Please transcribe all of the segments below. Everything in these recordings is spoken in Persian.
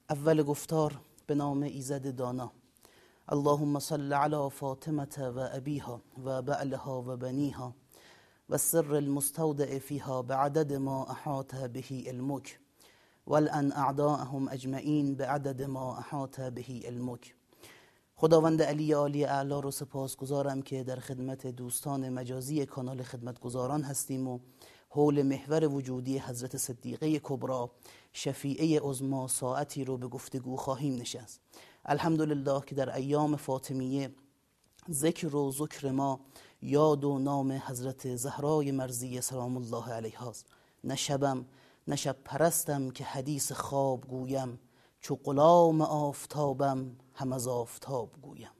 اول گفتار به نام ایزد دانا. اللهم صل علی فاطمه و ابیها و بعلها و بنیها و السر المستودع فیها بعدد ما احاط به علمک والان اعداءهم اجمعین بعدد ما احاط به علمک. خداوند علی عالی اعلا رو سپاسگزارم که در خدمت دوستان مجازی کانال خدمتگزاران هستیم و حول محور وجودی حضرت صدیقه کبری شفیعه عظمی ساعتی رو به گفتگو خواهیم نشست. الحمدلله که در ایام فاطمیه ذکر و ذکر ما یاد و نام حضرت زهرای مرضیه سلام الله علیها است. نه شبم نه شب پرستم که حدیث خواب گویم، چو غلام آفتابم هم از آفتاب گویم.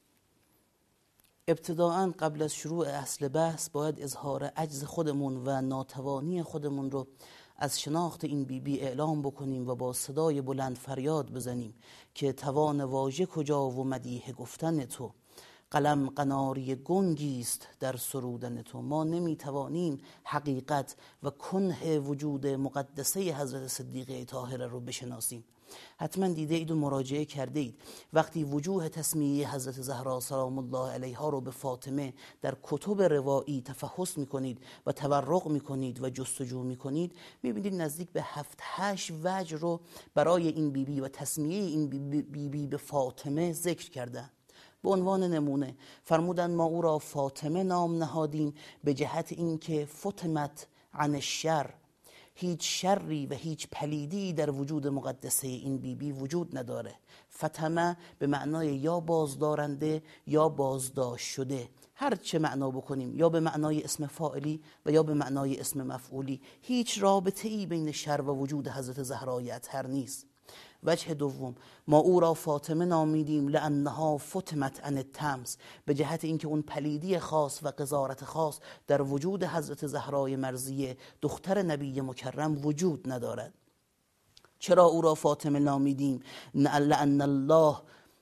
ابتداعا قبل از شروع اصل بحث باید اظهار عجز خودمون و ناتوانی خودمون رو از شناخت این بیبی اعلام بکنیم و با صدای بلند فریاد بزنیم که توان واژه کجا و مدیح گفتن تو، قلم قناری گنگی است در سرودن تو. ما نمیتوانیم حقیقت و کنه وجود مقدسه حضرت صدیقه طاهره رو بشناسیم. حتما دیده اید و مراجعه کرده اید وقتی وجوه تسمیه حضرت زهرا سلام الله علیها رو به فاطمه در کتب روایی تفحص میکنید و تورق میکنید و جستجو میکنید، میبینید نزدیک به 7-8 وجه رو برای این بیبی و تسمیه این بیبی به فاطمه ذکر کردن. به عنوان نمونه فرمودن ما او را فاطمه نام نهادیم به جهت اینکه فطمت عن الشر، هیچ شری و هیچ پلیدی در وجود مقدسه این بیبی وجود نداره. فطمه به معنای یا بازدارنده یا بازداشت شده، هر چه معنا بکنیم، یا به معنای اسم فاعلی و یا به معنای اسم مفعولی، هیچ رابطه ای بین شر و وجود حضرت زهرای اطهر نیست. وجه دوم ما او را فاطمه نامیدیم لانها فطمت عن التمس، به جهت اینکه اون پلیدی خاص و قذارت خاص در وجود حضرت زهرای مرضیه دختر نبی مکرم وجود ندارد. چرا او را فاطمه نامیدیم؟ لان الله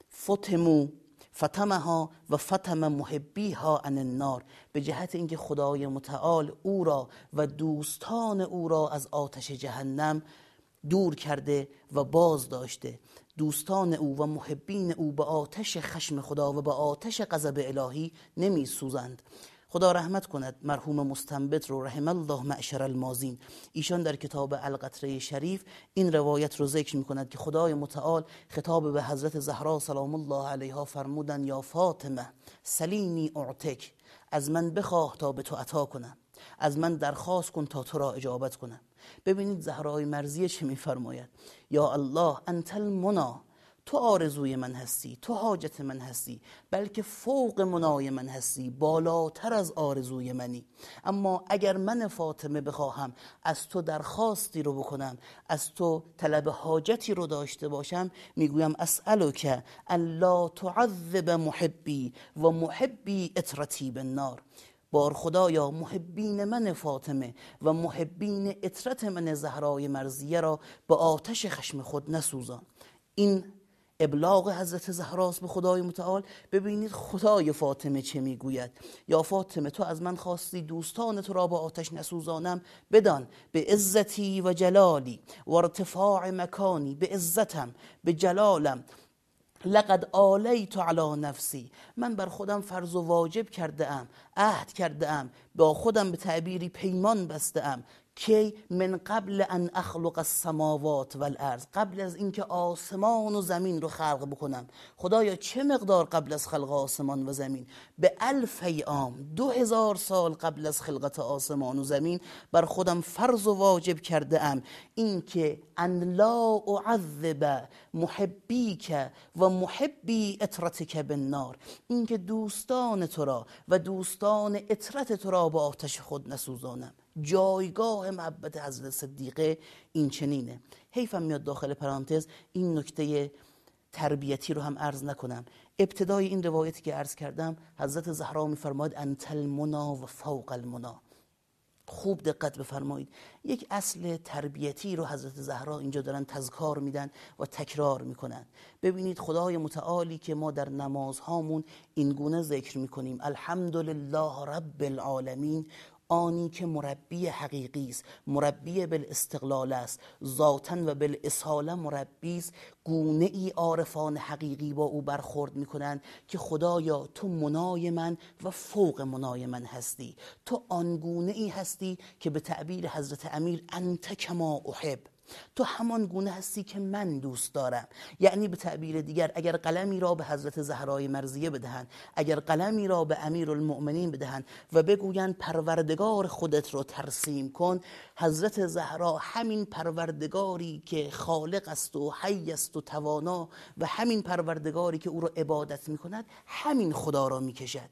فطمها و فطم محبیها عن النار، به جهت اینکه خدای متعال او را و دوستان او را از آتش جهنم دور کرده و باز داشته. دوستان او و محبین او به آتش خشم خدا و به آتش غضب الهی نمی سوزند. خدا رحمت کند مرحوم مستنبط رو رحم الله معشر المازین. ایشان در کتاب القطره شریف این روایت رو ذکر می کند که خدای متعال خطاب به حضرت زهرا سلام الله علیها فرمودن یا فاطمه سلینی اعطک، از من بخواه تا به تو عطا کنم، از من درخواست کن تا تو را اجابت کنم. ببینید زهرای مرضیه چه میفرماید؟ یا الله انت المنا، تو آرزوی من هستی، تو حاجت من هستی، بلکه فوق منای من هستی، بالاتر از آرزوی منی. اما اگر من فاطمه بخواهم از تو درخواستی رو بکنم، از تو طلب حاجتی رو داشته باشم، میگویم اسألک الا تعذب محبی و محبی اطرتی بالنار. بار خدایا محبین من فاطمه و محبین اطرت من زهرای مرضیه را به آتش خشم خود نسوزان. این ابلاغ حضرت زهراست به خدای متعال. ببینید خدای فاطمه چه میگوید؟ یا فاطمه تو از من خواستی دوستان تو را به آتش نسوزانم، بدان به عزتی و جلالی و ارتفاع مکانی، به عزتم به جلالم، لقد آلیت علی نفسی، من بر خودم فرض و واجب کرده ام، عهد کرده ام، با خودم به تعبیری پیمان بسته ام که من قبل ان اخلق السماوات والارض، قبل از اینکه آسمان و زمین رو خلق بکنم. خدایا چه مقدار قبل از خلق آسمان و زمین؟ به 1000 عام، 2000 سال قبل از خلقت آسمان و زمین بر خودم فرض و واجب کرده ام اینکه ان لا اعذب محبیک و محبی اطرتک بالنار، اینکه دوستان تو را و دوستان اطرت تو را به آتش خود نسوزانم. جایگاه محبت حضرت صدیقه این چنینه. حیفم میاد داخل پرانتز این نکته تربیتی رو هم عرض نکنم. ابتدای این روایتی که عرض کردم حضرت زهرا میفرماید انت المنا و فوق المنا. خوب دقت بفرمایید، یک اصل تربیتی رو حضرت زهرا اینجا دارن تذکار میدن و تکرار میکنن. ببینید خدای متعالی که ما در نمازهامون این گونه ذکر میکنیم الحمدلله رب العالمین، آنی که مربی حقیقی است، مربی بالاستقلال است، ذاتاً و بالاصاله مربی است، گونه ای عارفان حقیقی با او برخورد میکنند که خدایا تو منای من و فوق منای من هستی، تو آنگونه ای هستی که به تعبیر حضرت امیر انت کما احب، تو همان گونه هستی که من دوست دارم. یعنی به تعبیر دیگر اگر قلمی را به حضرت زهرای مرضیه بدهند، اگر قلمی را به امیرالمؤمنین بدهند و بگویند پروردگار خودت رو ترسیم کن، حضرت زهرا همین پروردگاری که خالق است و حی است و توانا و همین پروردگاری که او را عبادت میکند همین خدا را میکشد.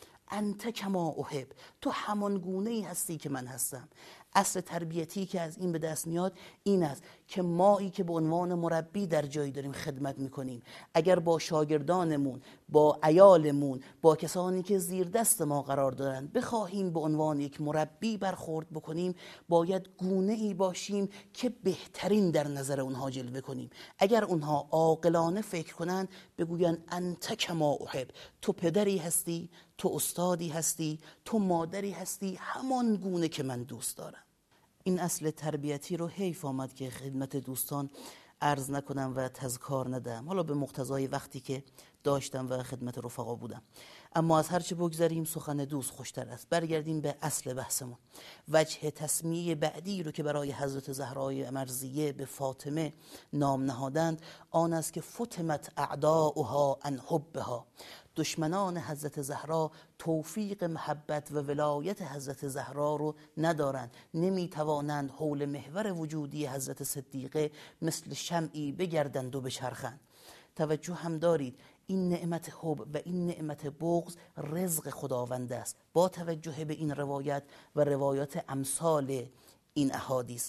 انت کما احب، تو همان گونه ای هستی که من هستم. اصل تربیتی که از این به دست میاد این است که مایی که به عنوان مربی در جایی داریم خدمت میکنیم، اگر با شاگردانمون، با عیالمون، با کسانی که زیر دست ما قرار دارن بخواهیم به عنوان یک مربی برخورد بکنیم، باید گونه ای باشیم که بهترین در نظر اونها جلوه کنیم. اگر اونها عاقلانه فکر کنن بگوین انت کما احب، تو پدری هستی، تو استادی هستی، تو مادری هستی، همان گونه که من دوست دارم. این اصل تربیتی رو حیف آمد که خدمت دوستان عرض نکنم و تذکار ندم، حالا به مقتضای وقتی که داشتم و خدمت رفقا بودم. اما از هرچه بگذاریم سخن دوست خوشتر است. برگردیم به اصل بحثمون. وجه تسمیه بعدی رو که برای حضرت زهرای مرضیه به فاطمه نام نهادند آن است که فتمت اعداؤها عن حبها، دشمنان حضرت زهرا توفیق محبت و ولایت حضرت زهرا رو ندارند، نمیتوانند حول محور وجودی حضرت صدیقه مثل شمعی بگردند و بچرخند. توجه هم دارید این نعمت حب و این نعمت بغض رزق خداوند است، با توجه به این روایت و روایات امثال این احادیث.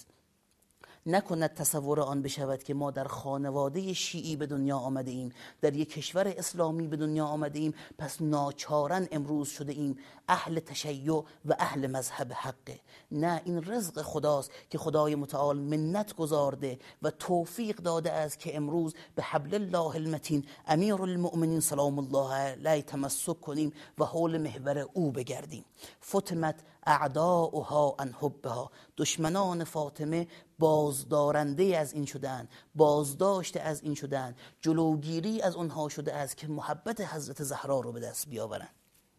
نکند تصور آن بشود که ما در خانواده شیعی به دنیا آمده ایم، در یک کشور اسلامی به دنیا آمده ایم، پس ناچارن امروز شده ایم اهل تشیع و اهل مذهب حقه. نه، این رزق خداست که خدای متعال منت گذارده و توفیق داده است که امروز به حبل الله المتین امیرالمؤمنین سلام الله علیه تمسک کنیم و حول محور او بگردیم. فتمت اعداؤها عن حبها، دشمنان فاطمه بازدارنده از این شدن، بازداشته از این شدن، جلوگیری از اونها شده است که محبت حضرت زهرا رو به دست بیاورن.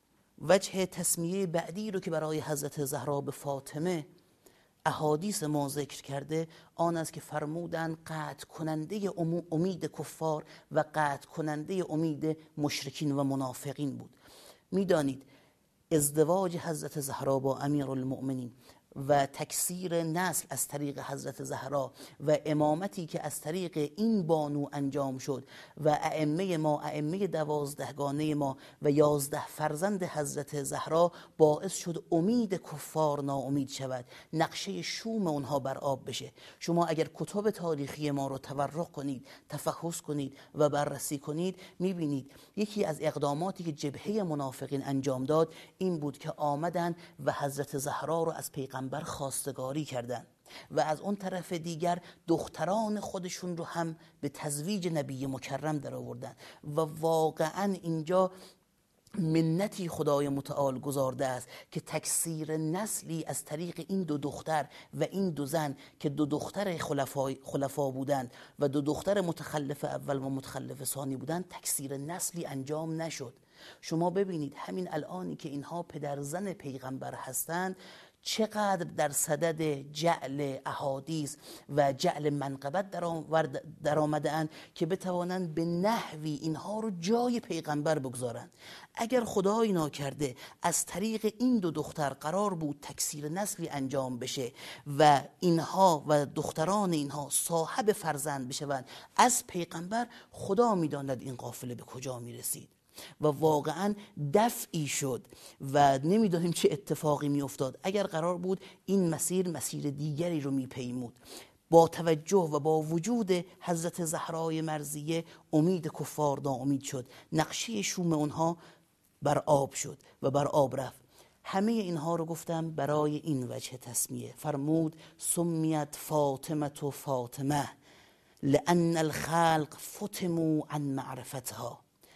وجه تسمیه بعدی رو که برای حضرت زهرا به فاطمه احادیث ما ذکر کرده آن است که فرمودن قطع کننده امید کفار و قطع کننده امید مشرکین و منافقین بود. میدانید ازدواج حضرت زهرا با امیرالمؤمنین و تکثیر نسل از طریق حضرت زهرا و امامتی که از طریق این بانو انجام شد و ائمه ما، ائمه 12گانه ما و 11 فرزند حضرت زهرا باعث شد امید کفار ناامید شود، نقشه شوم اونها بر آب بشه. شما اگر کتب تاریخی ما رو تورق کنید، تفحص کنید و بررسی کنید، میبینید یکی از اقداماتی که جبهه منافقین انجام داد این بود که آمدن و حضرت زهرا رو از پیغمبر خواستگاری کردن و از اون طرف دیگر دختران خودشون رو هم به تزویج نبی مکرم در آوردن و واقعا اینجا منتی خدای متعال گذارده است که تکثیر نسلی از طریق این دو دختر و این دو زن که دو دختر خلفا بودند و دو دختر متخلف اول و متخلف ثانی بودند، تکثیر نسلی انجام نشد. شما ببینید همین الانی که اینها پدر زن پیغمبر هستند چقدر در صدد جعل احادیث و جعل منقبت در آمده اند که بتوانند به نحوی اینها رو جای پیغمبر بگذارند. اگر خدای ناکرده از طریق این دو دختر قرار بود تکثیر نسلی انجام بشه و اینها و دختران اینها صاحب فرزند بشوند از پیغمبر، خدا میداند این قافله به کجا میرسید و واقعا دفعی شد و نمیدونیم چه اتفاقی میافتاد اگر قرار بود این مسیر دیگری رو میپیمود. با توجه و با وجود حضرت زهرای مرضیه امید کفار ناامید شد، نقشه شوم اونها بر آب شد و بر آب رفت. همه اینها رو گفتم برای این وجه تسمیه. فرمود سمیت فاطمه فاطمه لان الخلق فتموا عن معرفتها.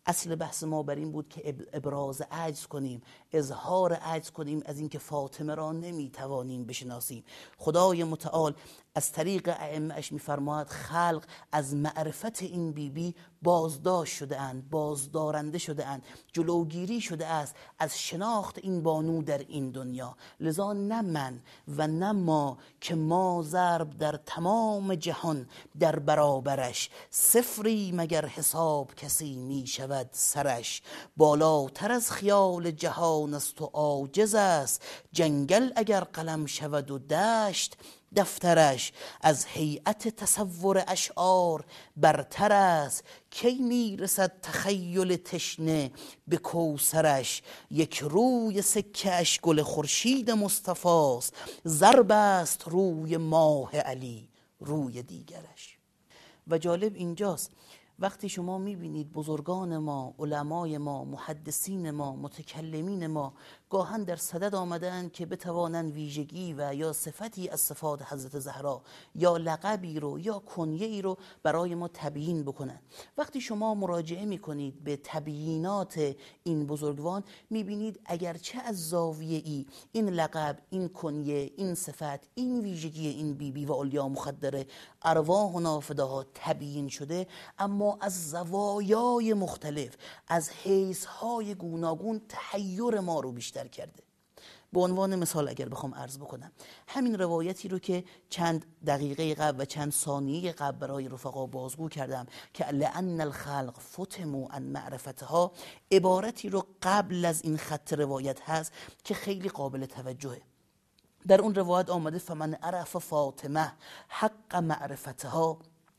اصل بحث ما بر این بود که ابراز عجز کنیم، اظهار عجز کنیم از اینکه فاطمه را نمیتوانیم بشناسیم. خدای متعال از طریق ائمه اش میفرماید خلق از معرفت این بیبی بازداشت شده اند، بازدارنده شده اند، جلوگیری شده است از شناخت این بانو در این دنیا. لذا نه من و نه ما که ما ضرب در تمام جهان در برابرش، صفری مگر حساب کسی می شود سرش. بالاتر از خیال جهان است و عاجز است، جنگل اگر قلم شود و دشت دفترش. از هیئت تصور اشعار برتر است، کی میرسد تخیل تشنه به کوثرش. یک روی سکه اش گل خورشید مصطفاست، ضرب است روی ماه علی روی دیگرش. و جالب اینجاست وقتی شما میبینید بزرگان ما، علمای ما، محدثین ما، متکلمین ما گاهن در صدد آمدن که بتوانند ویژگی و یا صفتی از صفات حضرت زهرا یا لقبی رو یا کنیه‌ای رو برای ما تبیین بکنن. وقتی شما مراجعه میکنید به تبیینات این بزرگوان میبینید اگرچه از زاویه ای این لقب، این کنیه، این صفت، این ویژگی این بیبی و اولیا مخدره ارواح و نافده‌ها تبیین شده، اما از زوایای مختلف، از حیث‌های گوناگون تحیر ما رو بیشتر کرده. به عنوان مثال اگر بخوام عرض بکنم، همین روایتی رو که چند دقیقه قبل و چند ثانیه قبل برای رفقا بازگو کردم که لأن الخلق فتموا عن معرفتها، عبارتی رو قبل از این خط روایت هست که خیلی قابل توجهه. در اون روایت آمده فمن عرف فاطمه حق معرفتها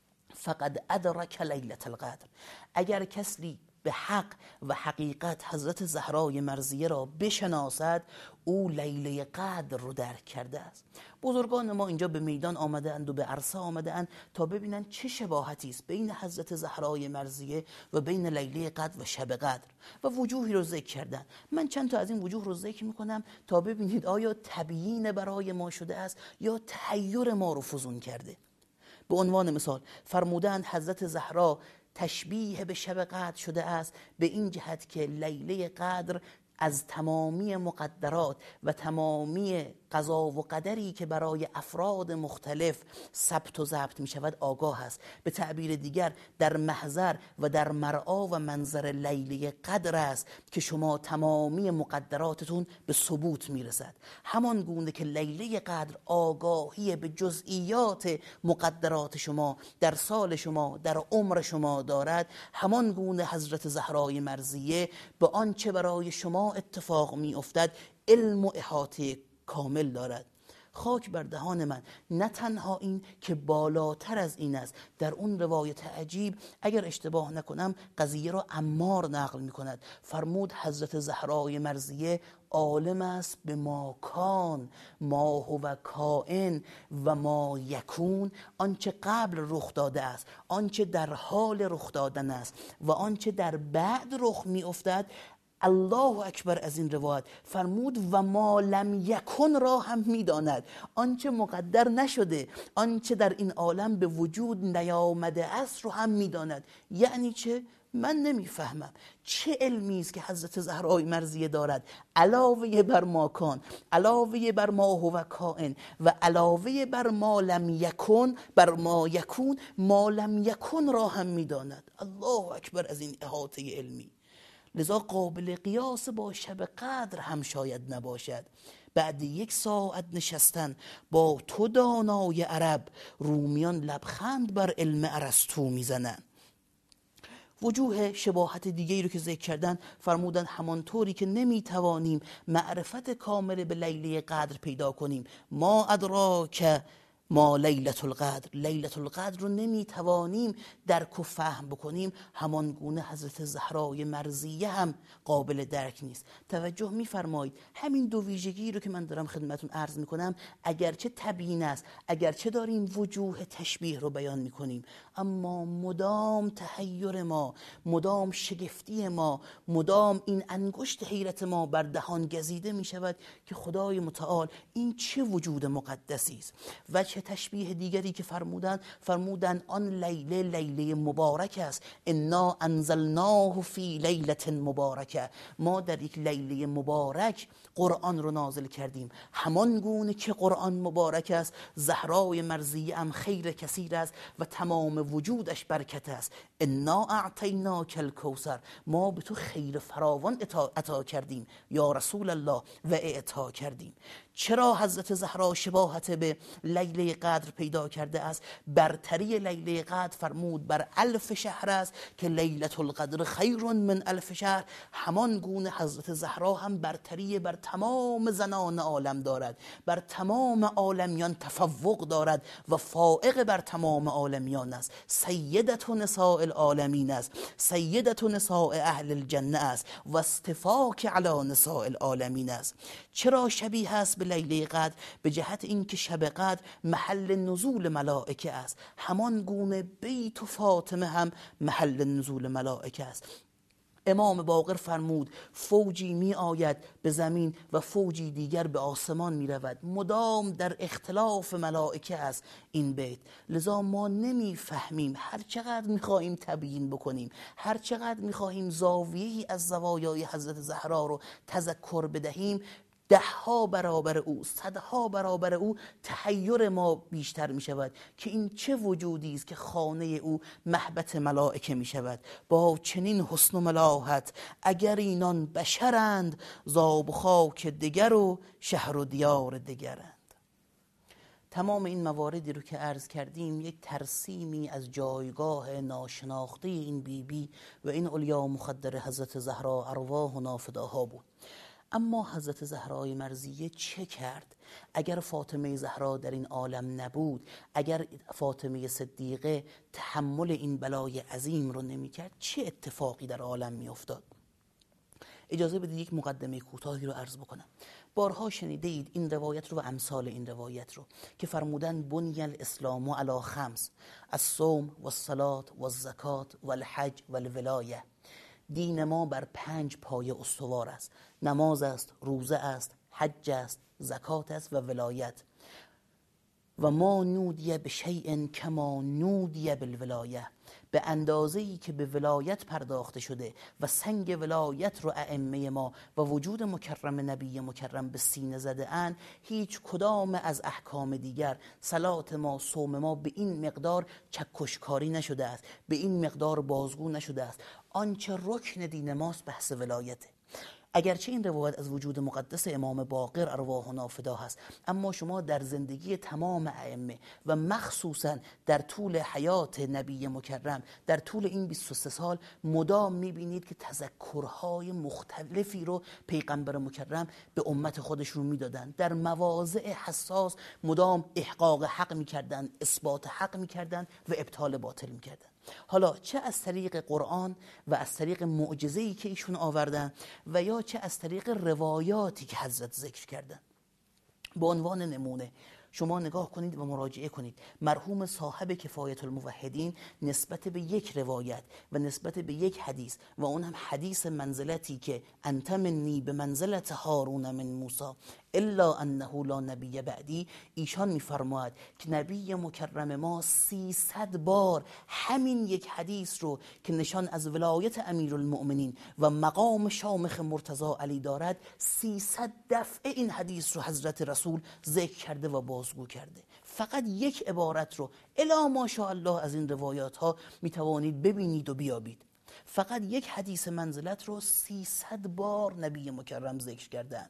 فقد ادرک لیلة القدر. اگر کسی به حق و حقیقت حضرت زهرای مرضیه را بشناسد، او لیله قدر رو درک کرده است. بزرگان ما اینجا به میدان آمده اند و به عرصه آمده اند تا ببینن چه شباهتی است بین حضرت زهرای مرضیه و بین لیله قدر و شب قدر و وجوهی رو ذکر کردن. من چند تا از این وجوه رو ذکر میکنم تا ببینید آیا تبیین برای ما شده است یا تحیر ما رو فزون کرده. به عنوان مثال فرمودند حضرت زهرا تشبیه به شب قدر شده است به این جهت که لیله قدر از تمامی مقدرات و تمامی قضا و قدری که برای افراد مختلف ثبت و ضبط می شود آگاه است. به تعبیر دیگر در محضر و در مرعا و منظر لیله قدر است که شما تمامی مقدراتتون به ثبوت می رسد. همان گونه که لیله قدر آگاهی به جزئیات مقدرات شما در سال شما در عمر شما دارد، همان گونه حضرت زهرای مرضیه به آنچه برای شما اتفاق می افتد علم و احاطه کامل دارد. خاک بر دهان من، نه تنها این که بالاتر از این است. در اون روایت عجیب اگر اشتباه نکنم قضیه را عمار نقل می کند، فرمود حضرت زهرای مرضیه عالم است به ما کان، ما هو کائن و ما یکون، آنچه قبل رخ داده است، آنچه در حال رخ دادن است و آنچه در بعد رخ می افتد. الله اکبر از این روایت فرمود و ما لم یکن را هم میداند. آنچه مقدر نشده، آنچه در این عالم به وجود نیامده است رو هم میداند. یعنی چه؟ من نمیفهمم چه علمی است که حضرت زهرای مرضیه دارد علاوه بر ما کان، علاوه بر ما هو کائن و علاوه بر ما لم یکن، بر ما یکون، ما لم یکن را هم میداند. الله اکبر از این احاطه علمی. لذا قابل قیاس با شب قدر هم شاید نباشد. بعد 1 ساعت نشستن با تو دانای عرب، رومیان لبخند بر علم ارسطو میزنن. وجوه شباهت دیگری رو که ذکر کردن فرمودن همانطوری که نمیتوانیم معرفت کامل به لیله قدر پیدا کنیم، ما ادراک ما لیلة القدر، لیلة القدر رو نمیتوانیم درک و فهم بکنیم، همان گونه حضرت زهرای مرضیه هم قابل درک نیست. توجه میفرمایید همین دو ویژگی رو که من دارم خدمتون عرض میکنم اگرچه تبیین است، اگرچه داریم وجوه تشبیه رو بیان میکنیم، اما مدام تحیر ما، مدام شگفتی ما، مدام این انگشت حیرت ما بر دهان گزیده میشود که خدای متعال این چه وجود مقدسی است. وجه وجه تشبیه دیگری که فرمودن آن لیله مبارک است، انا انزلناه فی لیلة مبارکه، ما در یک لیله مبارک قرآن رو نازل کردیم. همان گونه که قرآن مبارک است، زهرای مرضیه هم خیر کثیر است و تمام وجودش برکت است. انا اعطیناک الکوثر، ما به تو خیر فراوان عطا کردیم یا رسول الله و اعطا کردیم. چرا حضرت زهرا شباهت به لیله قدر پیدا کرده است؟ برتری لیله قدر فرمود بر 1000 شهر است که لیلة القدر خیر من 1000 شهر. همان گونه حضرت زهرا هم برتری بر تمام زنان عالم دارد، بر تمام عالمیان تفوق دارد و فائق بر تمام عالمیان است. سیدة نساء العالمین است، سیدة نساء اهل الجنه است و استفاک علی نساء العالمین است. چرا شبیه است به لیله قدر؟ به جهت اینکه شب قدر محل نزول ملائکه است، همان گونه بیت و فاطمه هم محل نزول ملائکه است. امام باقر فرمود فوجی می آید به زمین و فوجی دیگر به آسمان می رود، مدام در اختلاف ملائکه است این بیت. لذا ما نمی فهمیم، هر چقدر می خواهیم تبیین بکنیم، هر چقدر می خواهیم زاویه‌ای از زوایای حضرت زهرا رو تذکر بدهیم، 10 برابر او، 100 برابر او تحیر ما بیشتر می شود که این چه وجودی است که خانه او محبت ملائکه می شود. با چنین حسن و ملاحت اگر اینان بشرند، زاب خاک دگر و شهر و دیار دگرند. تمام این مواردی رو که عرض کردیم یک ترسیمی از جایگاه ناشناخته این بیبی و این علیا مخدر حضرت زهرا ارواحنا فداها بود. اما حضرت زهرای مرضیه چه کرد؟ اگر فاطمه زهرا در این عالم نبود، اگر فاطمه صدیقه تحمل این بلای عظیم رو نمی کرد، چه اتفاقی در عالم می افتاد؟ اجازه بدید یک مقدمه کوتاهی رو عرض بکنم. بارها شنیده اید این روایت رو و امثال این روایت رو که فرمودن بنی الاسلام علی 5، الصوم والصلاة والزکاة والحج والولایه. دین ما بر 5 پایه استوار است. نماز است، روزه است، حج است، زکات است و ولایت. و ما نودیه به شیء کما نودیه بالولایه، به اندازه‌ای که به ولایت پرداخته شده و سنگ ولایت رو ائمه ما و وجود مکرم نبی مکرم به سینه زده اند، هیچ کدام از احکام دیگر، صلات ما، صوم ما به این مقدار چکشکاری نشده است، به این مقدار بازگو نشده است. آنچه رکن دین ماست بحث ولایته. اگرچه این روایت از وجود مقدس امام باقر ارواحنا فدا هست، اما شما در زندگی تمام ائمه و مخصوصا در طول حیات نبی مکرم، در طول این 23 سال مدام میبینید که تذکرهای مختلفی رو پیغمبر مکرم به امت خودشون میدادن، در مواضع حساس مدام احقاق حق میکردن، اثبات حق میکردن و ابطال باطل میکردن. حالا چه از طریق قرآن و از طریق معجزه‌ای که ایشون آوردن و یا چه از طریق روایاتی که حضرت ذکر کردن. به عنوان نمونه شما نگاه کنید و مراجعه کنید. مرحوم صاحب کفایت الموحدین نسبت به یک روایت و نسبت به یک حدیث و اون هم حدیث منزلتی که انت منی به منزلت هارون من موسی الا انه لا نبی بعدی، ایشان میفرماید که نبی مکرم ما 300 بار همین یک حدیث رو که نشان از ولایت امیرالمؤمنین و مقام شامخ مرتضی علی دارد، 300 دفعه این حدیث رو حضرت رسول ذکر کرده و بازگو کرده. فقط یک عبارت رو الا ماشاءالله از این روایات ها میتوانید ببینید و بیابید. فقط یک حدیث منزلت رو 300 بار نبی مکرم ذکر کردن.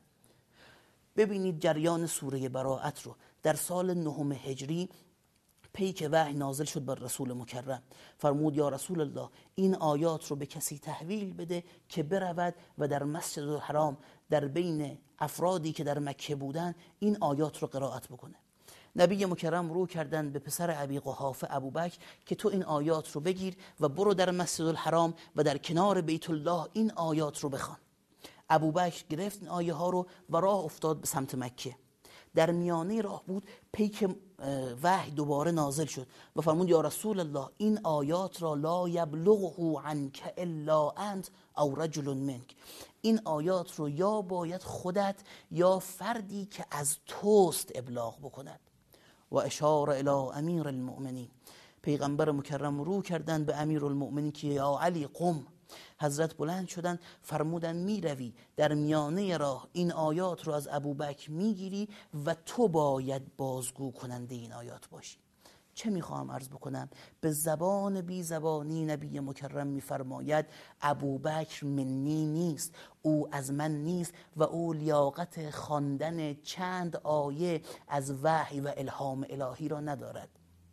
ببینید جریان سوره براءت رو در سال 9 هجری پیک وحی نازل شد بر رسول مکرم. فرمود یا رسول الله این آیات رو به کسی تحویل بده که برود و در مسجد الحرام در بین افرادی که در مکه بودن این آیات رو قرائت بکنه. نبی مکرم رو کردن به پسر ابی قحافه ابوبکر که تو این آیات رو بگیر و برو در مسجد الحرام و در کنار بیت الله این آیات رو بخوان. ابوبکر گرفت این آیه ها رو و راه افتاد به سمت مکه. در میانه راه بود پیک وحی دوباره نازل شد و فرمود یا رسول الله این آیات را لا یبلغه عنک الا انت او رجل منک، این آیات رو یا باید خودت یا فردی که از توست ابلاغ بکند. و اشار الی امیر المؤمنین. پیغمبر مکرم رو کردن به امیر المؤمنین که یا علی قم. حضرت بلند شدن فرمودن میروی در میانه راه این آیات رو از ابوبکر میگیری و تو باید بازگو کننده این آیات باشی. چه میخواهم عرض بکنم؟ به زبان بی زبانی نبی مکرم میفرماید ابوبکر منی نیست، او از من نیست و او لیاقت خواندن چند آیه از وحی و الهام الهی را ندارد.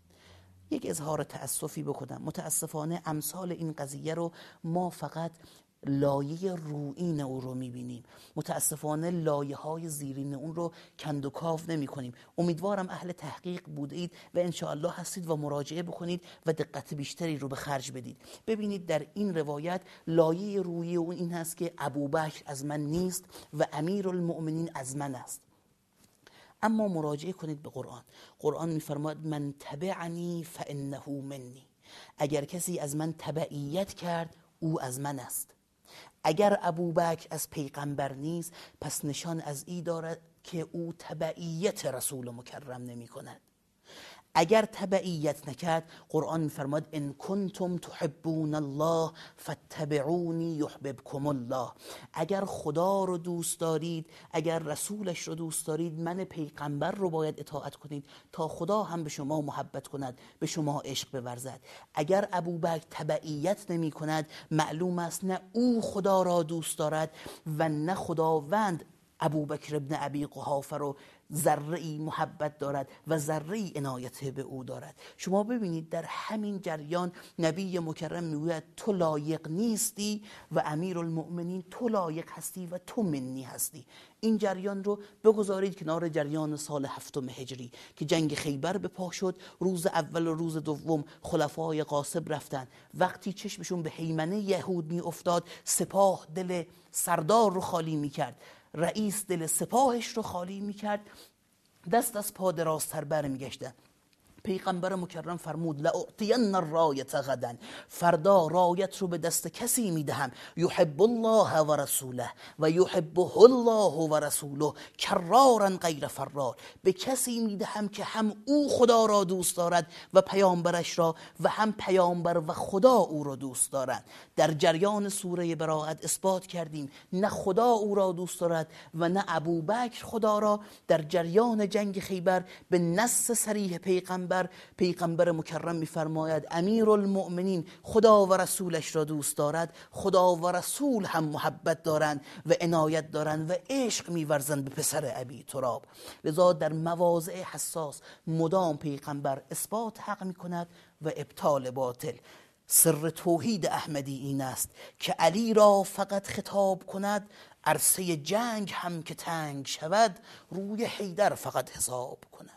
یک اظهار تأسفی بکنم، متاسفانه امثال این قضیه رو ما فقط لایه رویین او رو میبینیم، متاسفانه لایه های زیرین اون رو کند و کاو نمی کنیم. امیدوارم اهل تحقیق بودید و انشاءالله هستید و مراجعه بکنید و دقت بیشتری رو به خرج بدید. ببینید در این روایت لایه رویی اون این هست که ابوبکر از من نیست و امیرالمؤمنین از من است. اما مراجعه کنید به قرآن. قرآن میفرماید من تبعنی فانه منی. اگر کسی از من تبعیت کرد او از من است. اگر ابوبکر از پیغمبر نیست پس نشان از این دارد که او تبعیت رسول مکرم نمی کند. اگر تبعیت نکرد قرآن میفرماد ان کنتم تحبون الله فاتبعونی یحببکم الله. اگر خدا رو دوست دارید، اگر رسولش رو دوست دارید، من پیغمبر رو باید اطاعت کنید تا خدا هم به شما محبت کند، به شما عشق بورزد. اگر ابوبکر تبعیت نمی کند معلوم است نه او خدا را دوست دارد و نه خداوند ابوبکر ابن ابی قحافه رو ذره‌ای محبت دارد و ذره‌ای عنایت به او دارد. شما ببینید در همین جریان نبی مکرم میگوید تو لایق نیستی و امیرالمؤمنین تو لایق هستی و تو منی هستی. این جریان رو بگذارید کنار جریان سال 7 هجری که جنگ خیبر به پا شد. روز اول و روز دوم خلفای غاصب رفتن، وقتی چشمشون به هیمنه یهود می افتاد سپاه دل سردار رو خالی می کرد، رئیس دل سپاهش رو خالی میکرد، دست از پا درازتر برمیگشتن. پیغمبر مکرم فرمود لاعطین الرایة غدا، فردا رایت رو به دست کسی میدهم یحب الله و رسوله و یحبه الله و رسوله کرارا غیر فرار. به کسی میدهم که هم او خدا را دوست دارد و پیامبرش را و هم پیامبر و خدا او را دوست دارد. در جریان سوره براءت اثبات کردیم نه خدا او را دوست دارد و نه ابوبکر خدا را. در جریان جنگ خیبر به نص صریح پیغمبر مکرم میفرماید امیرالمؤمنین خدا و رسولش را دوست دارد، خدا و رسول هم محبت دارند و عنایت دارند و عشق میورزند به پسر ابی تراب. لذا در مواضع حساس مدام پیغمبر اثبات حق میکند و ابطال باطل. سر توحید احمدی این است که علی را فقط خطاب کند، عرصه جنگ هم که تنگ شود روی حیدر فقط حساب کند.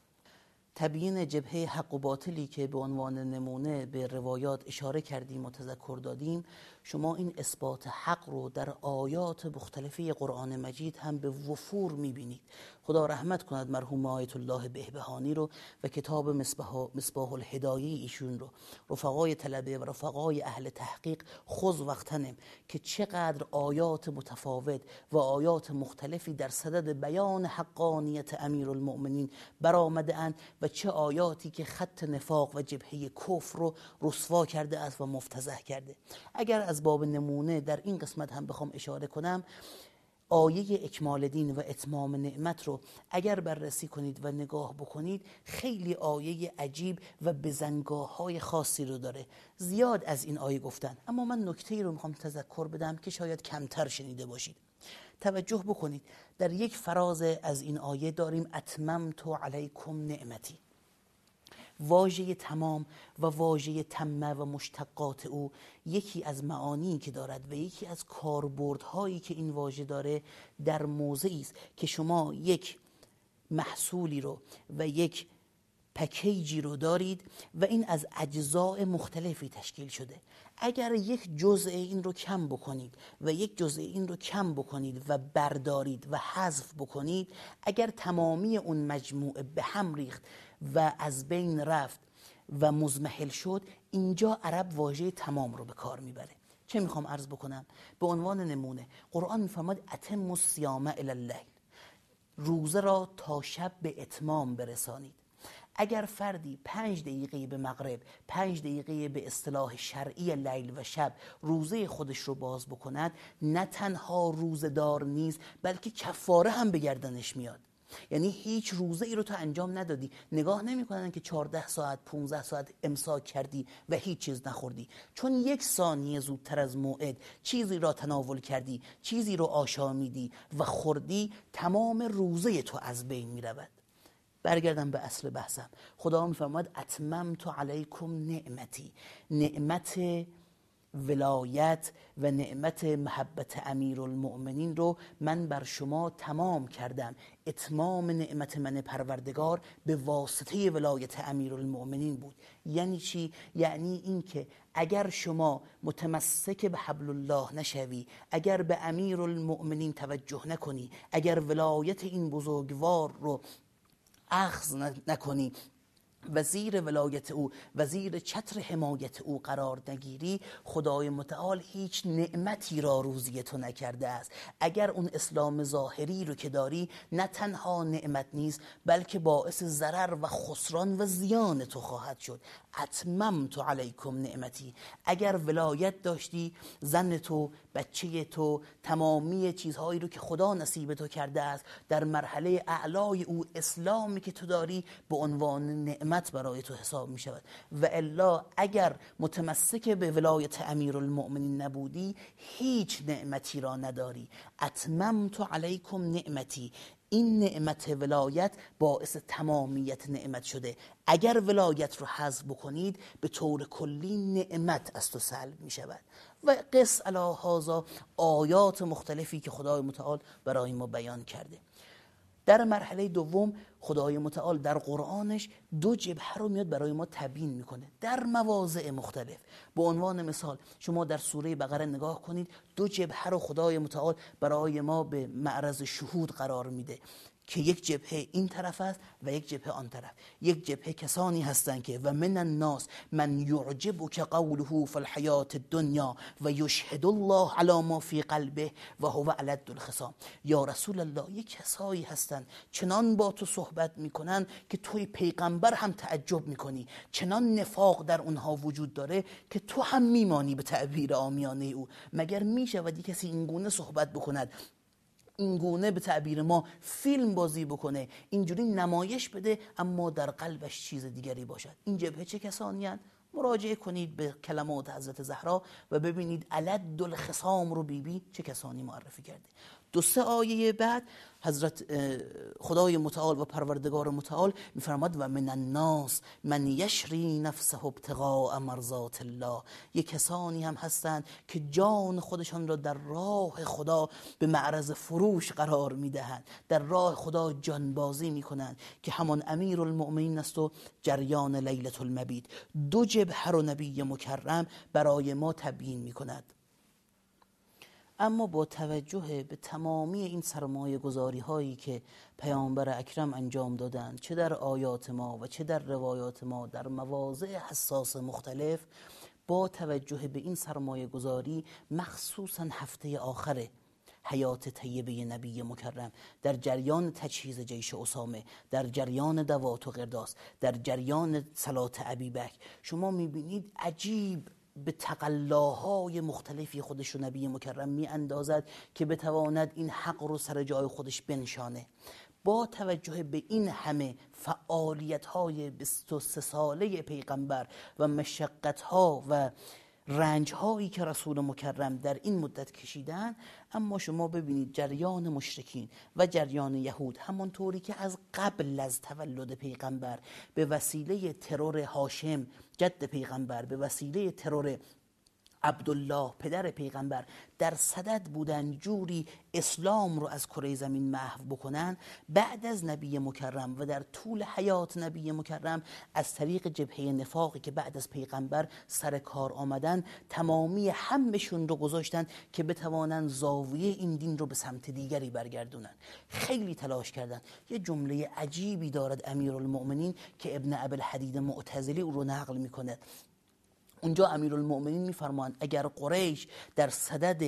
تبیین جبهه حق و باطلی که به عنوان نمونه به روایات اشاره کردیم و تذکر دادیم، شما این اثبات حق رو در آیات مختلفه قرآن مجید هم به وفور میبینید. خدا رحمت کند مرحوم آیت الله بهبهانی رو و کتاب مصباح الهدایه ایشون رو، رفقای طلبه و رفقای اهل تحقیق خذ وقتنم که چقدر آیات متفاوت و آیات مختلفی در صدد بیان حقانیت امیرالمؤمنین برآمده اند و چه آیاتی که خط نفاق و جبهه کفر رو رسوا کرده است و مفتضح کرده. اگر از باب نمونه در این قسمت هم بخوام اشاره کنم، آیه اکمال دین و اتمام نعمت رو اگر بررسی کنید و نگاه بکنید خیلی آیه عجیب و بزنگاه‌های خاصی رو داره. زیاد از این آیه گفتن، اما من نکته‌ای رو میخوام تذکر بدم که شاید کمتر شنیده باشید. توجه بکنید در یک فراز از این آیه داریم اتممت علیکم نعمتی. واژه تمام و واژه تمه و مشتقات او یکی از معانی که دارد و یکی از کاربردهایی که این واژه داره در موضعی است که شما یک محصولی رو و یک پکیجی رو دارید و این از اجزاء مختلفی تشکیل شده. اگر یک جزء این رو کم بکنید و یک جزء این رو کم بکنید و بردارید و حذف بکنید، اگر تمامی اون مجموعه به هم ریخت و از بین رفت و مزمحل شد، اینجا عرب واژه تمام رو به کار میبره. چه میخوام عرض بکنم؟ به عنوان نمونه قرآن میفرماد اتم الصیام الی اللیل، روزه را تا شب به اتمام برسانید. اگر فردی 5 دقیقه به مغرب، 5 دقیقه به اصطلاح شرعی لیل و شب روزه خودش رو باز بکند، نه تنها روزدار نیست بلکه کفاره هم به گردنش میاد. یعنی هیچ روزه ای رو تو انجام ندادی، نگاه نمی‌کنن که 14 ساعت 15 ساعت امساک کردی و هیچ چیز نخوردی، چون 1 ثانیه زودتر از موعد چیزی را تناول کردی، چیزی رو آشامیدی و خوردی، تمام روزه تو از بین می‌رود. برگردم به اصل بحثم. خدا می‌فرماید اتممت علیکم نعمتی، نعمت ولایت و نعمت محبت امیرالمؤمنین رو من بر شما تمام کردم. اتمام نعمت من پروردگار به واسطه ولایت امیرالمؤمنین بود. یعنی چی؟ یعنی این که اگر شما متمسک به حبل الله نشوی، اگر به امیرالمؤمنین توجه نکنی، اگر ولایت این بزرگوار رو اخذ نکنی، وزیر ولایت او، وزیر چتر حمایت او قرار نگیری، خدای متعال هیچ نعمتی را روزی تو نکرده است. اگر اون اسلام ظاهری رو که داری نه تنها نعمت نیست بلکه باعث ضرر و خسران و زیان تو خواهد شد. اتممت علیکم نعمتی. اگر ولایت داشتی، زن تو، بچه تو، تمامی چیزهایی رو که خدا نصیب تو کرده است در مرحله اعلای او، اسلامی که تو داری به عنوان نعمت برای تو حساب می شود. و الا اگر متمسک به ولایت امیرالمؤمنین نبودی هیچ نعمتی را نداری. اتممت علیکم نعمتی، این نعمت ولایت باعث تمامیت نعمت شده. اگر ولایت رو حذف بکنید به طور کلی نعمت از تو سلب می شود. و قص علی هذا آیات مختلفی که خدای متعال برای ما بیان کرده. در مرحله دوم خدای متعال در قرآنش 2 جبهه رو میاد برای ما تبیین میکنه در مواضع مختلف. به عنوان مثال شما در سوره بقره نگاه کنید، 2 جبهه رو خدای متعال برای ما به معرض شهود قرار میده که یک جبهه این طرف است و یک جبهه آن طرف. یک جبهه کسانی هستند که و من الناس من یعجبک قوله فی الحیات الدنیا و یشهد الله علی ما فی قلبه و هو الد الخصام. یا رسول الله، یک کسایی هستند چنان با تو صحبت میکنن که توی پیغمبر هم تعجب میکنی، چنان نفاق در اونها وجود داره که تو هم میمانی به تعبیر عامیانه او. مگر میشود کسی این گونه صحبت بکند، این گونه به تعبیر ما فیلم بازی بکنه، اینجوری نمایش بده اما در قلبش چیز دیگری باشد؟ این جبهه چه کسانی هستند؟ مراجعه کنید به کلمات حضرت زهرا و ببینید الد الخصام رو بیبی چه کسانی معرفی کرده. 2-3 آیه بعد حضرت خدای متعال و پروردگار متعال میفرماد و من الناس من یشری نفسه ابتغاء مرضات الله. یک کسانی هم هستند که جان خودشان را در راه خدا به معرض فروش قرار میدهند، در راه خدا جانبازی میکنند که همان امیرالمؤمنین است و جریان لیلة المبیت. 2 جبهه رو نبی مکرم برای ما تبیین میکند. اما با توجه به تمامی این سرمایه گذاری هایی که پیامبر اکرم انجام دادند، چه در آیات ما و چه در روایات ما در مواضع حساس مختلف، با توجه به این سرمایه گذاری مخصوصا هفته آخر حیات طیبه نبی مکرم، در جریان تجهیز جیش اسامه، در جریان دوات و قرداس، در جریان صلات ابیبکر، شما میبینید عجیب به تقلاهای مختلفی خودش رو نبی مکرم می اندازد که بتواند این حق رو سر جای خودش بنشانه. با توجه به این همه فعالیت‌های 23 ساله پیغمبر و مشقت‌ها و رنج‌هایی که رسول مکرم در این مدت کشیدن، اما شما ببینید جریان مشرکین و جریان یهود همانطوری که از قبل از تولد پیغمبر به وسیله ترور هاشم جد پیغمبر، به وسیله ترور عبدالله پدر پیغمبر در صدد بودن جوری اسلام رو از کره زمین محو بکنن، بعد از نبی مکرم و در طول حیات نبی مکرم از طریق جبهه نفاقی که بعد از پیغمبر سر کار آمدن، تمامی همشون رو گذاشتن که بتوانن زاویه این دین رو به سمت دیگری برگردونن. خیلی تلاش کردن. یه جمله عجیبی دارد امیرالمؤمنین که ابن ابوالحدید معتزلی او رو نقل میکنه. اونجا امیرالمؤمنین میفرمایند اگر قریش در صدد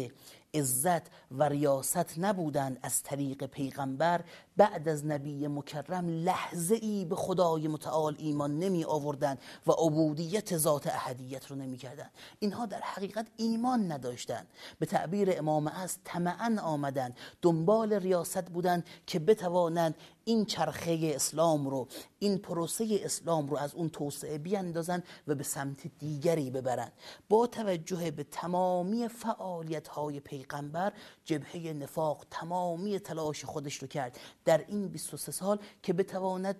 عزت و ریاست نبودند از طریق پیغمبر، بعد از نبی مکرم لحظه ای به خدای متعال ایمان نمی آوردند و عبودیت ذات احدیت رو نمی کردند. اینها در حقیقت ایمان نداشتند. به تعبیر امام از طمعاً آمدند، دنبال ریاست بودند که بتوانند این چرخه اسلام رو، این پروسه اسلام رو از اون توسعه بیاندازن و به سمت دیگری ببرن. با توجه به تمامی فعالیت‌های پیغمبر، جبهه نفاق تمامی تلاش خودش رو کرد در این 23 سال که بتواند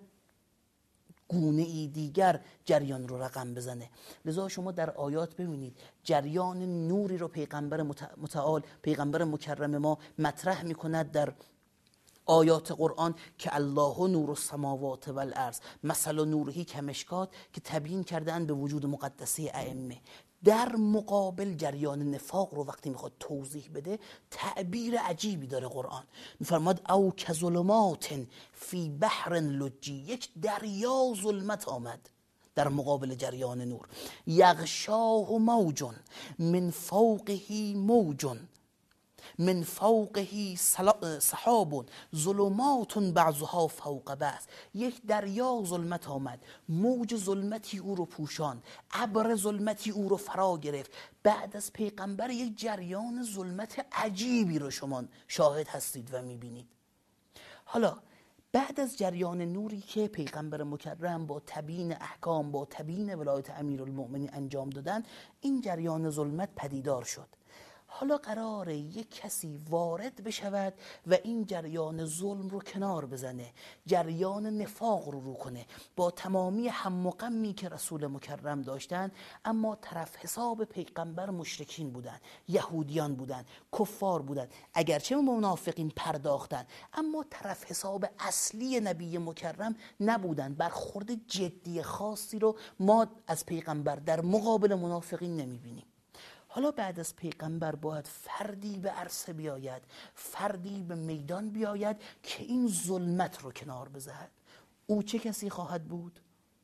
گونه ای دیگر جریان رو رقم بزنه. لذا شما در آیات ببینید جریان نوری رو پیغمبر متعال، پیغمبر مکرم ما مطرح می‌کند در آیات قرآن که الله نور السماوات و الارض مثل نورهی کمشکات، که تبیین کردن به وجود مقدسه ائمه. در مقابل جریان نفاق رو وقتی میخواد توضیح بده، تعبیر عجیبی داره قرآن. میفرماد او کظلمات فی بحر لجی، یک دریا ظلمت آمد در مقابل جریان نور. یغشاه موج من فوقه موج من فوقه سحاب ظلمات بعضها فوق بعض. یک دریا ظلمت آمد، موج ظلمتی او رو پوشاند، ابر ظلمتی او رو فرا گرفت. بعد از پیغمبر یک جریان ظلمت عجیبی رو شما شاهد هستید و میبینید. حالا بعد از جریان نوری که پیغمبر مکرم با تبیین احکام، با تبیین ولایت امیرالمؤمنین انجام دادن، این جریان ظلمت پدیدار شد. حالا قراره یک کسی وارد بشود و این جریان ظلم رو کنار بزنه، جریان نفاق رو کنه، با تمامی هم و غمی که رسول مکرم داشتن. اما طرف حساب پیغمبر مشرکین بودن، یهودیان بودن، کفار بودن. اگرچه منافقین پرداختن، اما طرف حساب اصلی نبی مکرم نبودن. برخورد جدی خاصی رو ما از پیغمبر در مقابل منافقین نمیبینیم. حالا بعد از پیغمبر باید فردی به عرصه بیاید، فردی به میدان بیاید که این ظلمت رو کنار بزند. او چه کسی خواهد بود؟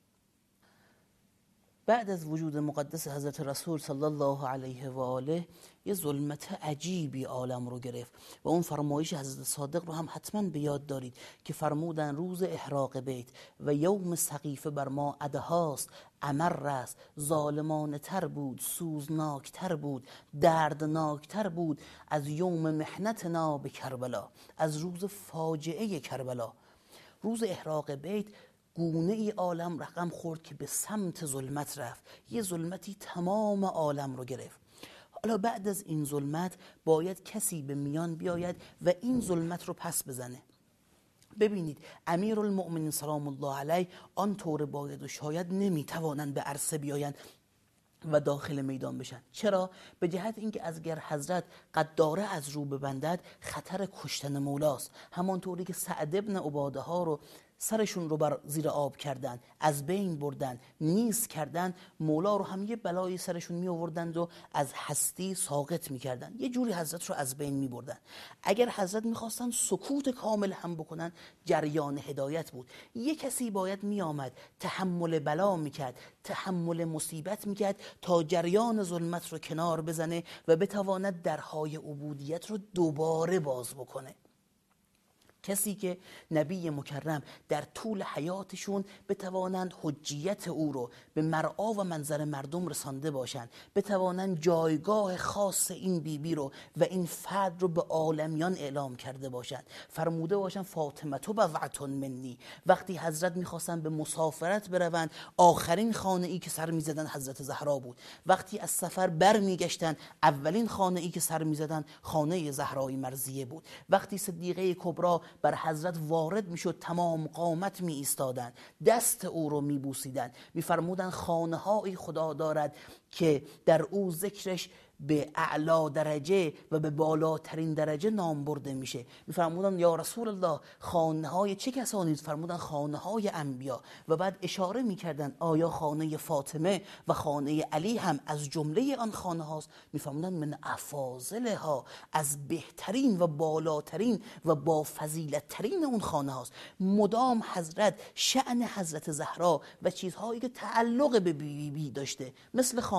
بعد از وجود مقدس حضرت رسول صلی الله علیه و آله، یه ظلمت عجیبی عالم رو گرفت و اون فرمایش حضرت صادق رو هم حتما به یاد دارید که فرمودن روز احراق بیت و یوم سقیفه بر ما ادهاست، امر است، ظالمانه تر بود، سوزناک تر بود، دردناک تر بود از یوم محنتنا به کربلا، از روز فاجعه کربلا. روز احراق بیت گونه ای عالم رقم خورد که به سمت ظلمت رفت، یه ظلمتی تمام عالم رو گرفت. حالا بعد از این ظلمت باید کسی به میان بیاید و این ظلمت رو پس بزنه. ببینید امیرالمؤمنین سلام الله علیه آنطور باید و شاید نمیتوانند به عرصه بیایند و داخل میدان بشن. چرا؟ به جهت اینکه اگر حضرت قداره از رو ببندد خطر کشتن مولاست. همانطوری که سعد ابن عباده ها رو سرشون رو بر زیر آب کردن، از بین بردن، نیست کردن، مولا رو هم یه بلایی سرشون می آوردند و از هستی ساقط می کردن، یه جوری حضرت رو از بین می بردن. اگر حضرت می خواستن سکوت کامل هم بکنن، جریان هدایت بود. یه کسی باید می آمد تحمل بلا می کرد، تحمل مصیبت می کرد تا جریان ظلمت رو کنار بزنه و بتواند درهای عبودیت رو دوباره باز بکنه. کسی که نبی مکرم در طول حیاتشون بتوانند حجیت او رو به مرعا و منظر مردم رسانده باشند، بتوانند جایگاه خاص این بیبی رو و این فرد رو به عالمیان اعلام کرده باشند. فرموده باشند فاطمه تو بضعة منی. وقتی حضرت میخواستن به مسافرت بروند، آخرین خانه ای که سر میزدن حضرت زهرا بود. وقتی از سفر بر میگشتن، اولین خانه ای که سر میزدن خانه زهرای مرضیه بود. وقتی صدیقه کبرا بر حضرت وارد میشد، تمام قامت می ایستادن، دست او رو می بوسیدن، می فرمودن خانه هایی خدا دارد که در او ذکرش به اعلا درجه و به بالاترین درجه نام برده میشه. میفرمودن یا رسول الله خانه های چه کسانی؟ فرمودن خانه های انبیا. و بعد اشاره میکردن آیا خانه فاطمه و خانه علی هم از جمله آن خانه هاست؟ میفرمودن من افاضلها، از بهترین و بالاترین و با فضیلت ترین اون خانه هاست. مدام حضرت شأن حضرت زهرا و چیزهایی که تعلق به بی بی داشته مثل خانه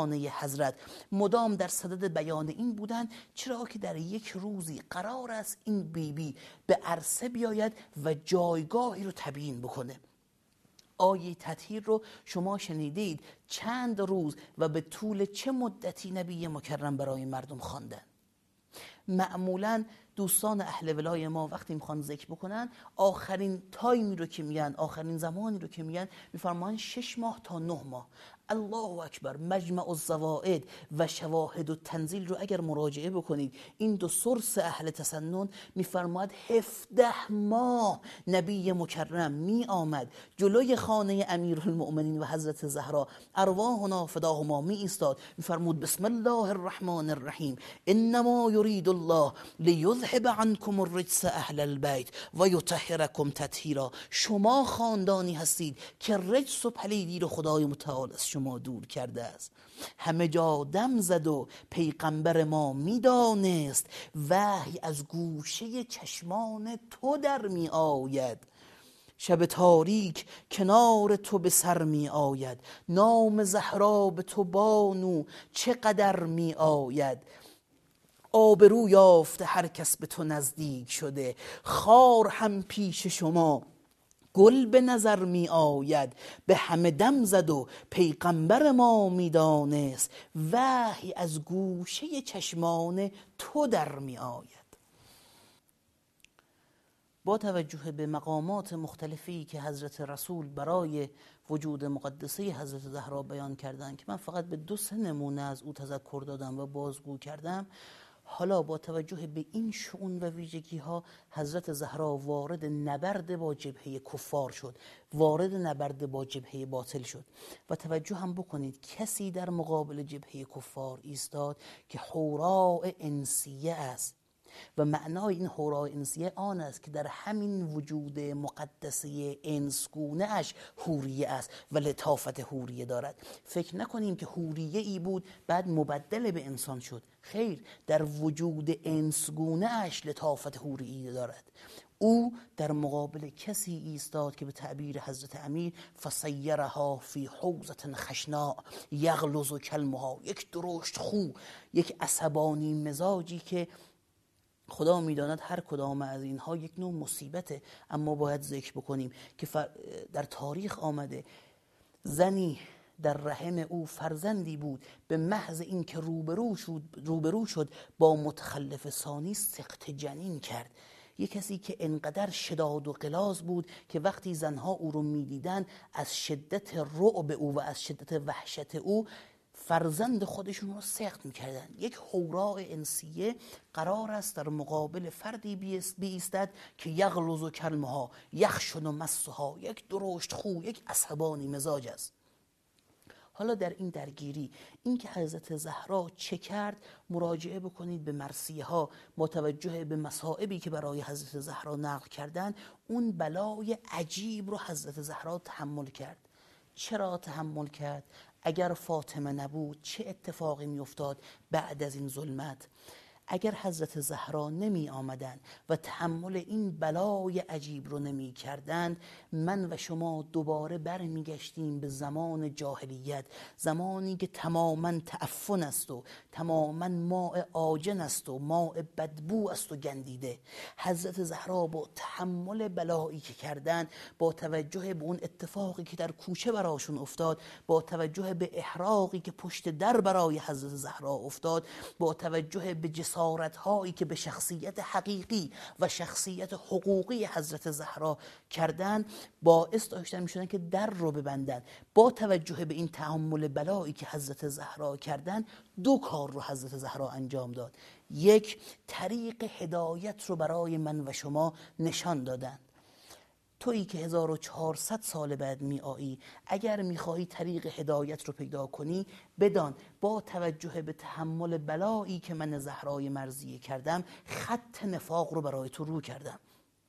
خانه حضرت مدام در صدد بیان این بودند، چرا که در یک روزی قرار است این بیبی به عرصه بیاید و جایگاهی رو تبیین بکنه. آیه تطهیر رو شما شنیدید، چند روز و به طول چه مدتی نبی مکرم برای مردم خواندن. معمولا دوستان اهل ولای ما وقتی میخوان ذکر بکنن، آخرین تایمی رو که میگن، آخرین زمانی رو که میگن، میفرمان 6 ماه تا 9 ماه. الله اکبر. مجمع الزوائد و شواهد و تنزیل رو اگر مراجعه بکنید، این دو سورس اهل تسنن میفرماد 17 ماه نبی مکرم می آمد جلوی خانه امیرالمؤمنین و حضرت زهرا، ارواحنا فداهما می ایستاد، میفرمود بسم الله الرحمن الرحیم انما یرید الله لیذهب عنکم الرجس اهل البیت و یطهرکم تطهیرا. شما خاندانی هستید که رجس و پلیدی رو خدای متعال از شما دور کرده است. همه جا دم زد و پیغمبر ما میدانست، وحی از گوشه چشمان تو در می آید. شب تاریک کنار تو به سر می آید، نام زهرا به تو بانو چقدر می آید. آبرو یافته هر کس به تو نزدیک شده، خار هم پیش شما گل به نظر می آید. به همه دم زد و پیغمبر ما می دانست، وحی از گوشه چشمان تو در می آید. با توجه به مقامات مختلفی که حضرت رسول برای وجود مقدسه حضرت زهرا بیان کردند، که من فقط به 2-3 نمونه از او تذکر دادم و بازگو کردم، حالا با توجه به این شؤون و ویژگی ها حضرت زهرا وارد نبرد با جبهه کفار شد، وارد نبرد با جبهه باطل شد. و توجه هم بکنید کسی در مقابل جبهه کفار ایستاد که حوراء انسیه است و معنای این حوراء انسیه آن است که در همین وجود مقدسه انسگونه اش حوریه است و لطافت حوریه دارد. فکر نکنیم که حوریه ای بود بعد مبدل به انسان شد، خیر، در وجود انسگونه اش لطافت حوریه دارد. او در مقابل کسی ایستاد که به تعبیر حضرت امیر فسیرها فی حوزة خشناء یغلظ کلمها، یک درشت خو، یک عصبانی مزاجی که خدا میداند هر کدام از اینها یک نوع مصیبته، اما باید ذکر بکنیم که در تاریخ آمده زنی در رحم او فرزندی بود، به محض اینکه روبرو شد با متخلف ثانی سقط جنین کرد. یک کسی که انقدر شداد و غلاظ بود که وقتی زنها او رو میدیدن از شدت رعب او و از شدت وحشت او فرزند خودشون رو سقط میکردن. یک حوراء انسیه قرار است در مقابل فردی بیستد که یغلظ کلمها یخشن مسها، یک درشت خو، یک عصبانی مزاج است. حالا در این درگیری این که حضرت زهرا چه کرد مراجعه بکنید به مرثیه ها. متوجه به مصائبی که برای حضرت زهرا نقل کردن، اون بلای عجیب رو حضرت زهرا تحمل کرد. چرا تحمل کرد؟ اگر فاطمه نبود چه اتفاقی می افتاد بعد از این ظلمت؟ اگر حضرت زهرا نمی آمدن و تحمل این بلای عجیب رو نمی کردند، من و شما دوباره برمی گشتیم به زمان جاهلیت، زمانی که تماما تعفن است و تماما ماء آجن است و ماء بدبو است و گندیده. حضرت زهرا با تحمل بلایی که کردن، با توجه به اون اتفاقی که در کوچه براشون افتاد، با توجه به احراقی که پشت در برای حضرت زهرا افتاد، با توجه به جسارت‌هایی که به شخصیت حقیقی و شخصیت حقوقی حضرت زهرا کردن، باعث داشتن می‌شدن که در رو ببندن. با توجه به این تحمل بلایی که حضرت زهرا کردن، 2 کار رو حضرت زهرا انجام داد. 1، طریق هدایت رو برای من و شما نشان دادن. تویی که 1400 سال بعد می آیی، اگر می خواهی طریق هدایت رو پیدا کنی، بدان با توجه به تحمل بلایی که من زهرای مرضیه کردم، خط نفاق رو برای تو رو کردم.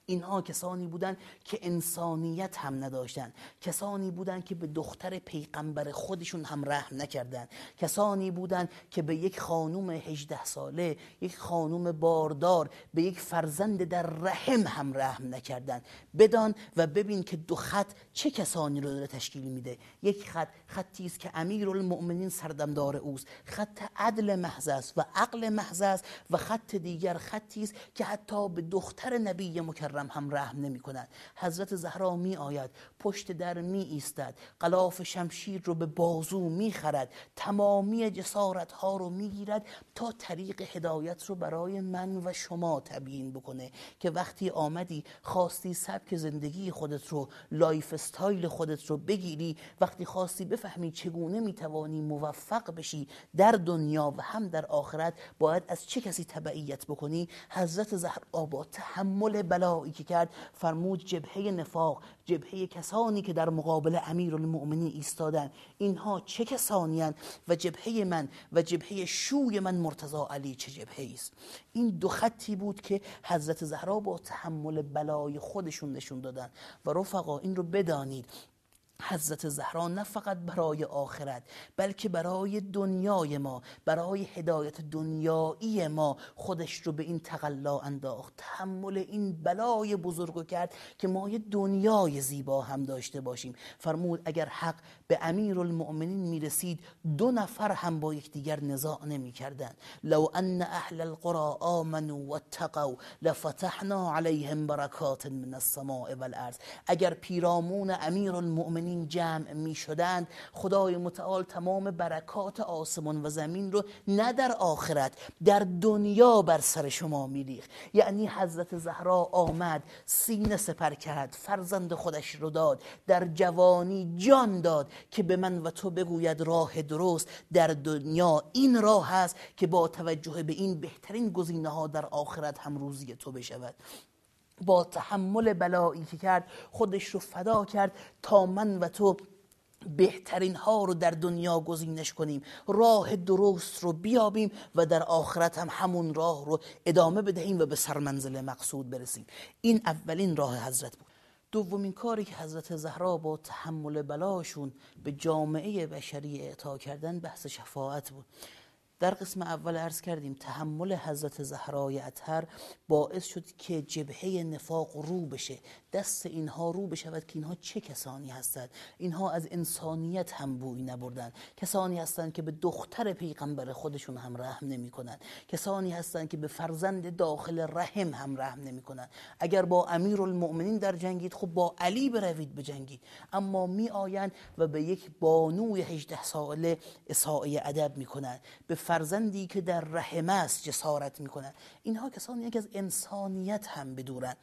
اینها کسانی بودند که انسانیت هم نداشتند، کسانی بودند که به دختر پیغمبر خودشون هم رحم نکردند، کسانی بودند که به یک خانوم 18 ساله، یک خانوم باردار، به یک فرزند در رحم هم رحم نکردند. بدان و ببین که دو خط چه کسانی رو داره تشکیل میده. یک خط خطی است که امیرالمؤمنین سردمدار اوست، خط عدل محض است و عقل محض است، و خط دیگر خطی است که حتی به دختر نبی مکرم هم رحم نمی کند. حضرت زهرا می آید، پشت در می ایستد، غلاف شمشیر رو به بازو می خرد، تمامی جسارت ها رو می گیرد تا طریق هدایت رو برای من و شما تبیین بکنه که وقتی آمدی خواستی سبک زندگی خودت رو، لایف استایل خودت رو بگیری، وقتی خواستی بفهمی چگونه می توانی موفق بشی در دنیا و هم در آخرت، باید از چه کسی تبعیت بکنی. حضرت زهرا با تحمل بلایی که کرد فرمود جبهه نفاق، جبهه کسانی که در مقابل امیرالمؤمنین ایستادن، اینها چه کسانی هستند و جبهه من و جبهه شوی من مرتضی علی چه جبهه است. این دو خطی بود که حضرت زهرا با تحمل بلای خودشون نشون دادن. و رفقا این رو بدانید، حضرت زهرا نه فقط برای آخرت بلکه برای دنیای ما، برای هدایت دنیایی ما خودش رو به این تقلا انداخت، تحمل این بلای بزرگو کرد که ما یه دنیای زیبا هم داشته باشیم. فرمود اگر حق به امیرالمؤمنین میرسید 2 نفر هم با یکدیگر نزاع نمی کردن. لو ان اهل القرى آمنوا واتقوا لفتحنا علیهم برکات من السماء والارض. اگر پیرامون امیرالمؤمنین جمع می شدند، خدای متعال تمام برکات آسمان و زمین رو نه در آخرت، در دنیا بر سر شما می ریخت. یعنی حضرت زهرا آمد، سینه سپر کرد، فرزند خودش رو داد، در جوانی جان داد که به من و تو بگوید راه درست در دنیا این راه هست که با توجه به این بهترین گزینه ها در آخرت هم روزی تو بشود. با تحمل بلایی که کرد خودش رو فدا کرد تا من و تو بهترین ها رو در دنیا گزینش کنیم، راه درست رو بیابیم و در آخرت هم همون راه رو ادامه بدهیم و به سرمنزل مقصود برسیم. این اولین راه حضرت بود. دومین کاری که حضرت زهرا با تحمل بلاشون به جامعه بشری اعطا کردن بحث شفاعت بود. در قسم اول عرض کردیم تحمل حضرت زهرای اطهر باعث شد که جبهه نفاق رو بشه، دست اینها رو بشود که اینها چه کسانی هستند. اینها از انسانیت هم بویی نبردن، کسانی هستند که به دختر پیغمبر خودشون هم رحم نمی کنند، کسانی هستند که به فرزند داخل رحم هم رحم نمی کنند. اگر با امیرالمؤمنین در جنگید، خب با علی بروید بجنگید، اما می آیند و به یک بانوی 18 ساله اساءه ادب می کنند، به فرزندی که در رحم است جسارت می کنند. اینها کسانی که از انسانیت هم بدورند.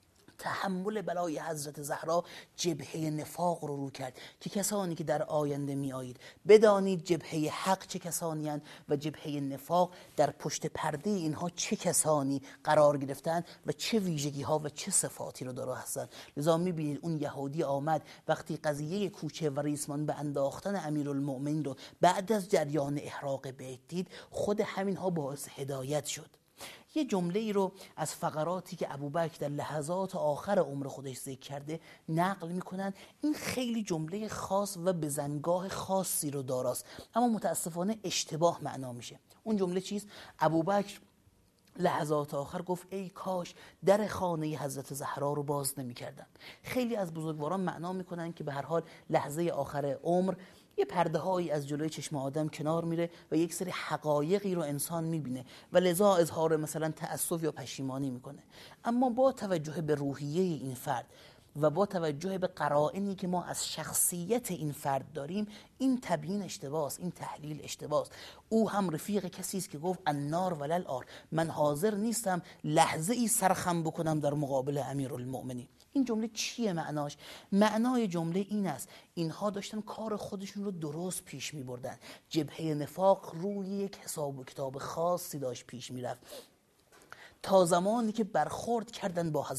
تحمل بلای حضرت زهرا جبهه نفاق رو کرد که کسانی که در آینده می آیید بدانید جبهه حق چه کسانی هستند و جبهه نفاق در پشت پرده اینها چه کسانی قرار گرفتند و چه ویژگی ها و چه صفاتی رو داره هستند. لذا می بینید اون یهودی آمد وقتی قضیه کوچه و ریسمان به انداختن امیرالمؤمنین رو بعد از جریان احراق بیت دید، خود همین ها باعث هدایت شد. یه جمله ای رو از فقراتی که ابوبکر در لحظات آخر عمر خودش ذکر کرده نقل میکنن. این خیلی جمله خاص و بزنگاه خاصی رو داراست، اما متاسفانه اشتباه معنا میشه. اون جمله چیست؟ ابوبکر لحظات آخر گفت ای کاش در خانه حضرت زهرا رو باز نمی کردم. خیلی از بزرگواران معنا میکنن که به هر حال لحظه آخر عمر یه پرده هایی از جلوی چشم آدم کنار میره و یک سری حقایقی رو انسان میبینه و لذا اظهار مثلا تأسف یا پشیمانی میکنه. اما با توجه به روحیه این فرد و با توجه به قرائنی که ما از شخصیت این فرد داریم، این تبیین اشتباس، این تحلیل اشتباس. او هم رفیق کسی است که گفت النار ولل آر، من حاضر نیستم لحظه ای سرخم بکنم در مقابل امیرالمؤمنین. این جمله چیه معناش؟ معنای جمله این است اینها داشتن کار خودشون رو درست پیش می بردن، جبهه نفاق روی یک حساب و کتاب خاصی داشت پیش می رفت. تا زمانی که برخورد کردن با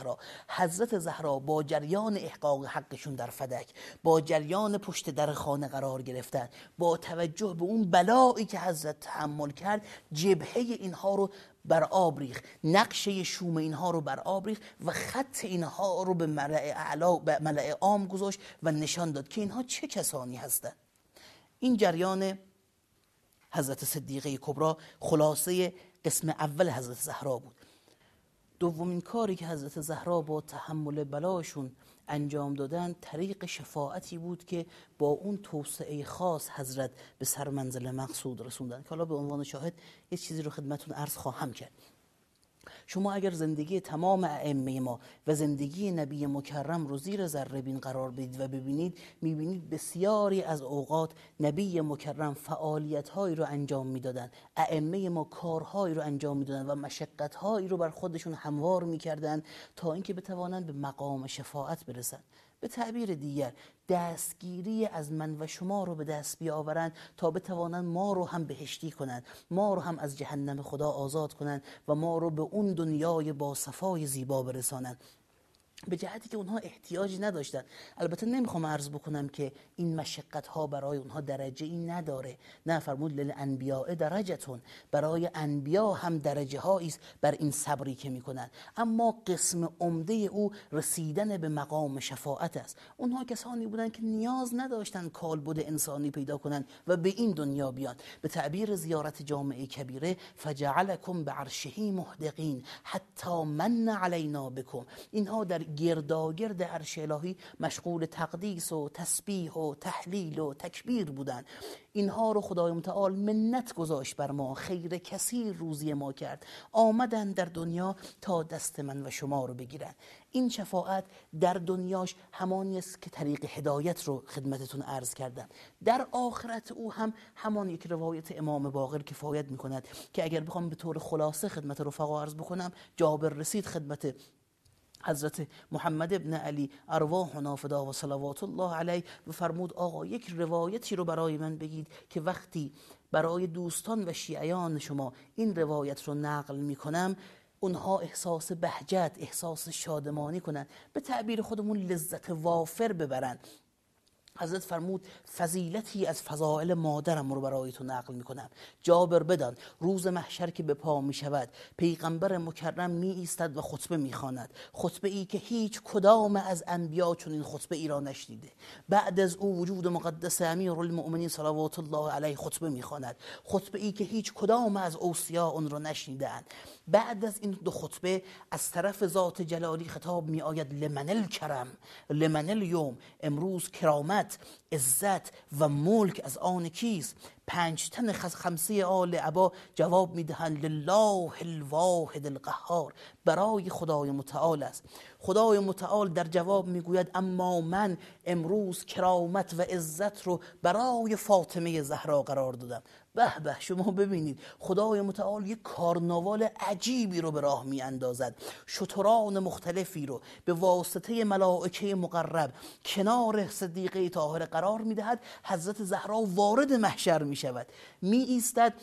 حضرت زهرا با جریان احقاق حقشون در فدک، با جریان پشت در خانه قرار گرفتن، با توجه به اون بلایی که حضرت تحمل کرد، جبهه اینها رو بر آب ریخت، نقشه شوم اینها رو بر آب ریخت و خط اینها رو به ملأ عام گذاشت و نشان داد که اینها چه کسانی هستند. این جریان حضرت صدیقه کبری خلاصه قسم اول حضرت زهرا بود. دومین کاری که حضرت زهرا با تحمل بلاشون انجام دادن طریق شفاعتی بود که با اون توسعه خاص حضرت به سر منزل مقصود رسوندن، که حالا به عنوان شاهد یه چیزی رو خدمتون عرض خواهم کرد. شما اگر زندگی تمام ائمه ما و زندگی نبی مکرم رو زیر ذره بین قرار بدید و ببینید، میبینید بسیاری از اوقات نبی مکرم فعالیت‌هایی رو انجام میدادن، ائمه ما کارهایی رو انجام میدادن و مشقت‌هایی رو بر خودشون هموار میکردن تا اینکه بتوانند به مقام شفاعت برسن. به تعبیر دیگر دستگیری از من و شما رو به دست بیاورند تا بتوانند ما رو هم بهشتی کنند، ما رو هم از جهنم خدا آزاد کنند و ما رو به اون دنیای با صفای زیبا برسانند، به جهتی که اونها احتیاجی نداشتن. البته نمیخوام عرض بکنم که این مشقت ها برای اونها درجه ای نداره، نه، فرمود للانبیاء درجتون، برای انبیا هم درجه هایی است بر این صبری که میکنن، اما قسم عمده او رسیدن به مقام شفاعت است. اونها کسانی بودن که نیاز نداشتن کالبد انسانی پیدا کنن و به این دنیا بیان. به تعبیر زیارت جامع کبیره فجعلکم بعرشه محدقین حتی من علینا بکم، اینها در گرداگرد عرش الهی مشغول تقدیس و تسبیح و تحلیل و تکبیر بودند. اینها رو خدای متعال منت گذاشت بر ما، خیر کثیر روزی ما کرد، آمدن در دنیا تا دست من و شما رو بگیرن. این شفاعت در دنیاش همانی است که طریق هدایت رو خدمتتون عرض کردم، در آخرت او هم همان یک روایت امام باقر کفایت میکند که اگر بخوام به طور خلاصه خدمت رفقا عرض بکنم، جابر رسید خدمت حضرت محمد ابن علی ارواحنا فدا و صلوات الله علیه و فرمود آقا یک روایتی رو برای من بگید که وقتی برای دوستان و شیعیان شما این روایت رو نقل میکنم اونها احساس بهجت، احساس شادمانی کنن، به تعبیر خودمون لذت وافر ببرن. حضرت فرمود فضیلتی از فضائل مادرم رو برای تو نقل میکنم. جابر بدان روز محشر که به پا میشود پیغمبر مکرم می ایستد و خطبه میخواند، خطبه ای که هیچ کدام از انبیا چون این خطبه ای را نشنیده. بعد از او وجود مقدس امیرالمؤمنین صلوات الله علیه خطبه میخواند، خطبه ای که هیچ کدام از اوصیا اون را نشنیدند. بعد از این دو خطبه از طرف ذات جلالی خطاب می آید لمن الکرم لمن الیوم، امروز کرامت، عزت و ملک از آن کیست؟ 5 تن خمسه آل عبا جواب میدهند لله الواحد القهار، برای خدای متعال است. خدای متعال در جواب میگوید اما من امروز کرامت و عزت رو برای فاطمه زهرا قرار دادم. به به، شما ببینید خدای متعال یک کارناوال عجیبی رو به راه می اندازد، شتران مختلفی رو به واسطه ملائکه مقرب کنار صدیقه طاهره قرار می دهد. حضرت زهرا وارد محشر می شود، می ایستد،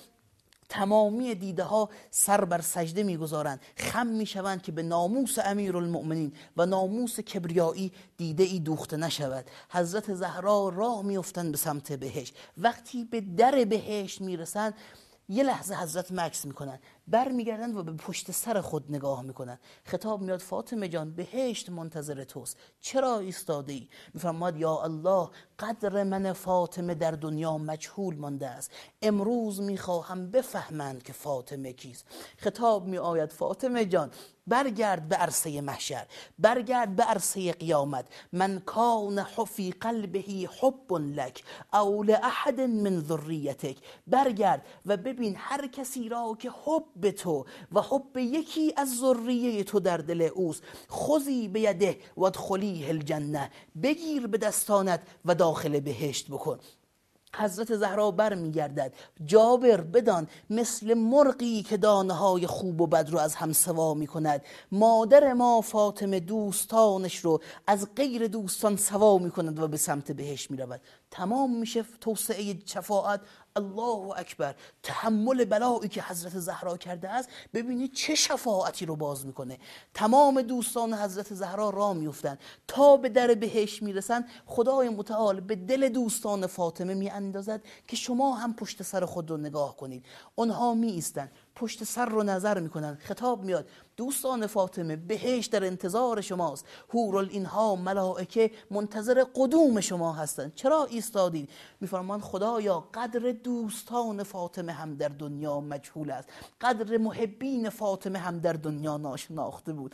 تمامی دیده ها سر بر سجده میگذارند، خم میشوند که به ناموس امیرالمؤمنین و ناموس کبریایی دیده ای دوخته نشود. حضرت زهرا راه میافتند به سمت بهشت. وقتی به در بهشت میرسند یه لحظه حضرت مکث میکنن، برمیگردند و به پشت سر خود نگاه میکنن. خطاب میاد فاطمه جان بهشت منتظر توست، چرا ایستاده ای؟ میفرماد یا الله قدر من فاطمه در دنیا مجهول مانده است، امروز میخواهم بفهمند که فاطمه کیست. خطاب میآید فاطمه جان برگرد به عرصه محشر، برگرد به عرصه قیامت. من کان فی قلبه حب لک او لاحد من ذریتک، برگرد و ببین هر کسی را که حب تو و حب یکی از ذریه تو در دل اوست، خذی بیده و ادخلیه الجنه، بگیر به دستانت و داخل بهشت بکن. حضرت زهرا بر میگردد، جابر بدان مثل مرغی که دانه های خوب و بد رو از هم سوا می کند، مادر ما فاطمه دوستانش رو از غیر دوستان سوا می کند و به سمت بهشت می رود. تمام میشه توسعه شفاعت. الله اکبر، تحمل بلایی که حضرت زهرا کرده است، ببینید چه شفاعتی رو باز میکنه. تمام دوستان حضرت زهرا راه میفتن تا به در بهشت میرسن، خدای متعال به دل دوستان فاطمه میاندازد که شما هم پشت سر خود رو نگاه کنید. اونها می ایستن، پشت سر رو نظر میکنن، خطاب میاد دوستان فاطمه بهشت در انتظار شماست، حورالعینها ملائکه منتظر قدوم شما هستند، چرا ایستادید؟ میفرمان خدایا قدر دوستان فاطمه هم در دنیا مجهول است، قدر محبین فاطمه هم در دنیا ناشناخته بود.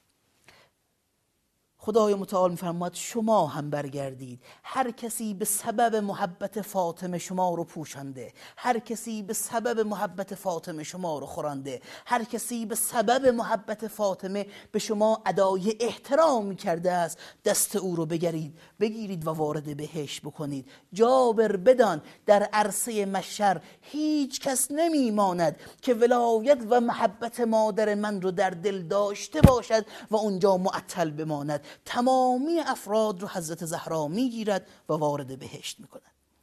خدای متعال میفرماد شما هم برگردید، هر کسی به سبب محبت فاطمه شما رو پوشانده، هر کسی به سبب محبت فاطمه شما رو خورانده، هر کسی به سبب محبت فاطمه به شما ادای احترام کرده است، دست او رو بگیرید و وارد بهشت بکنید. جابر بدان در عرصه محشر هیچ کس نمیماند که ولایت و محبت مادر من رو در دل داشته باشد و اونجا معطل بماند. تمامی افراد رو حضرت زهرا میگیرد و وارد بهشت میکند.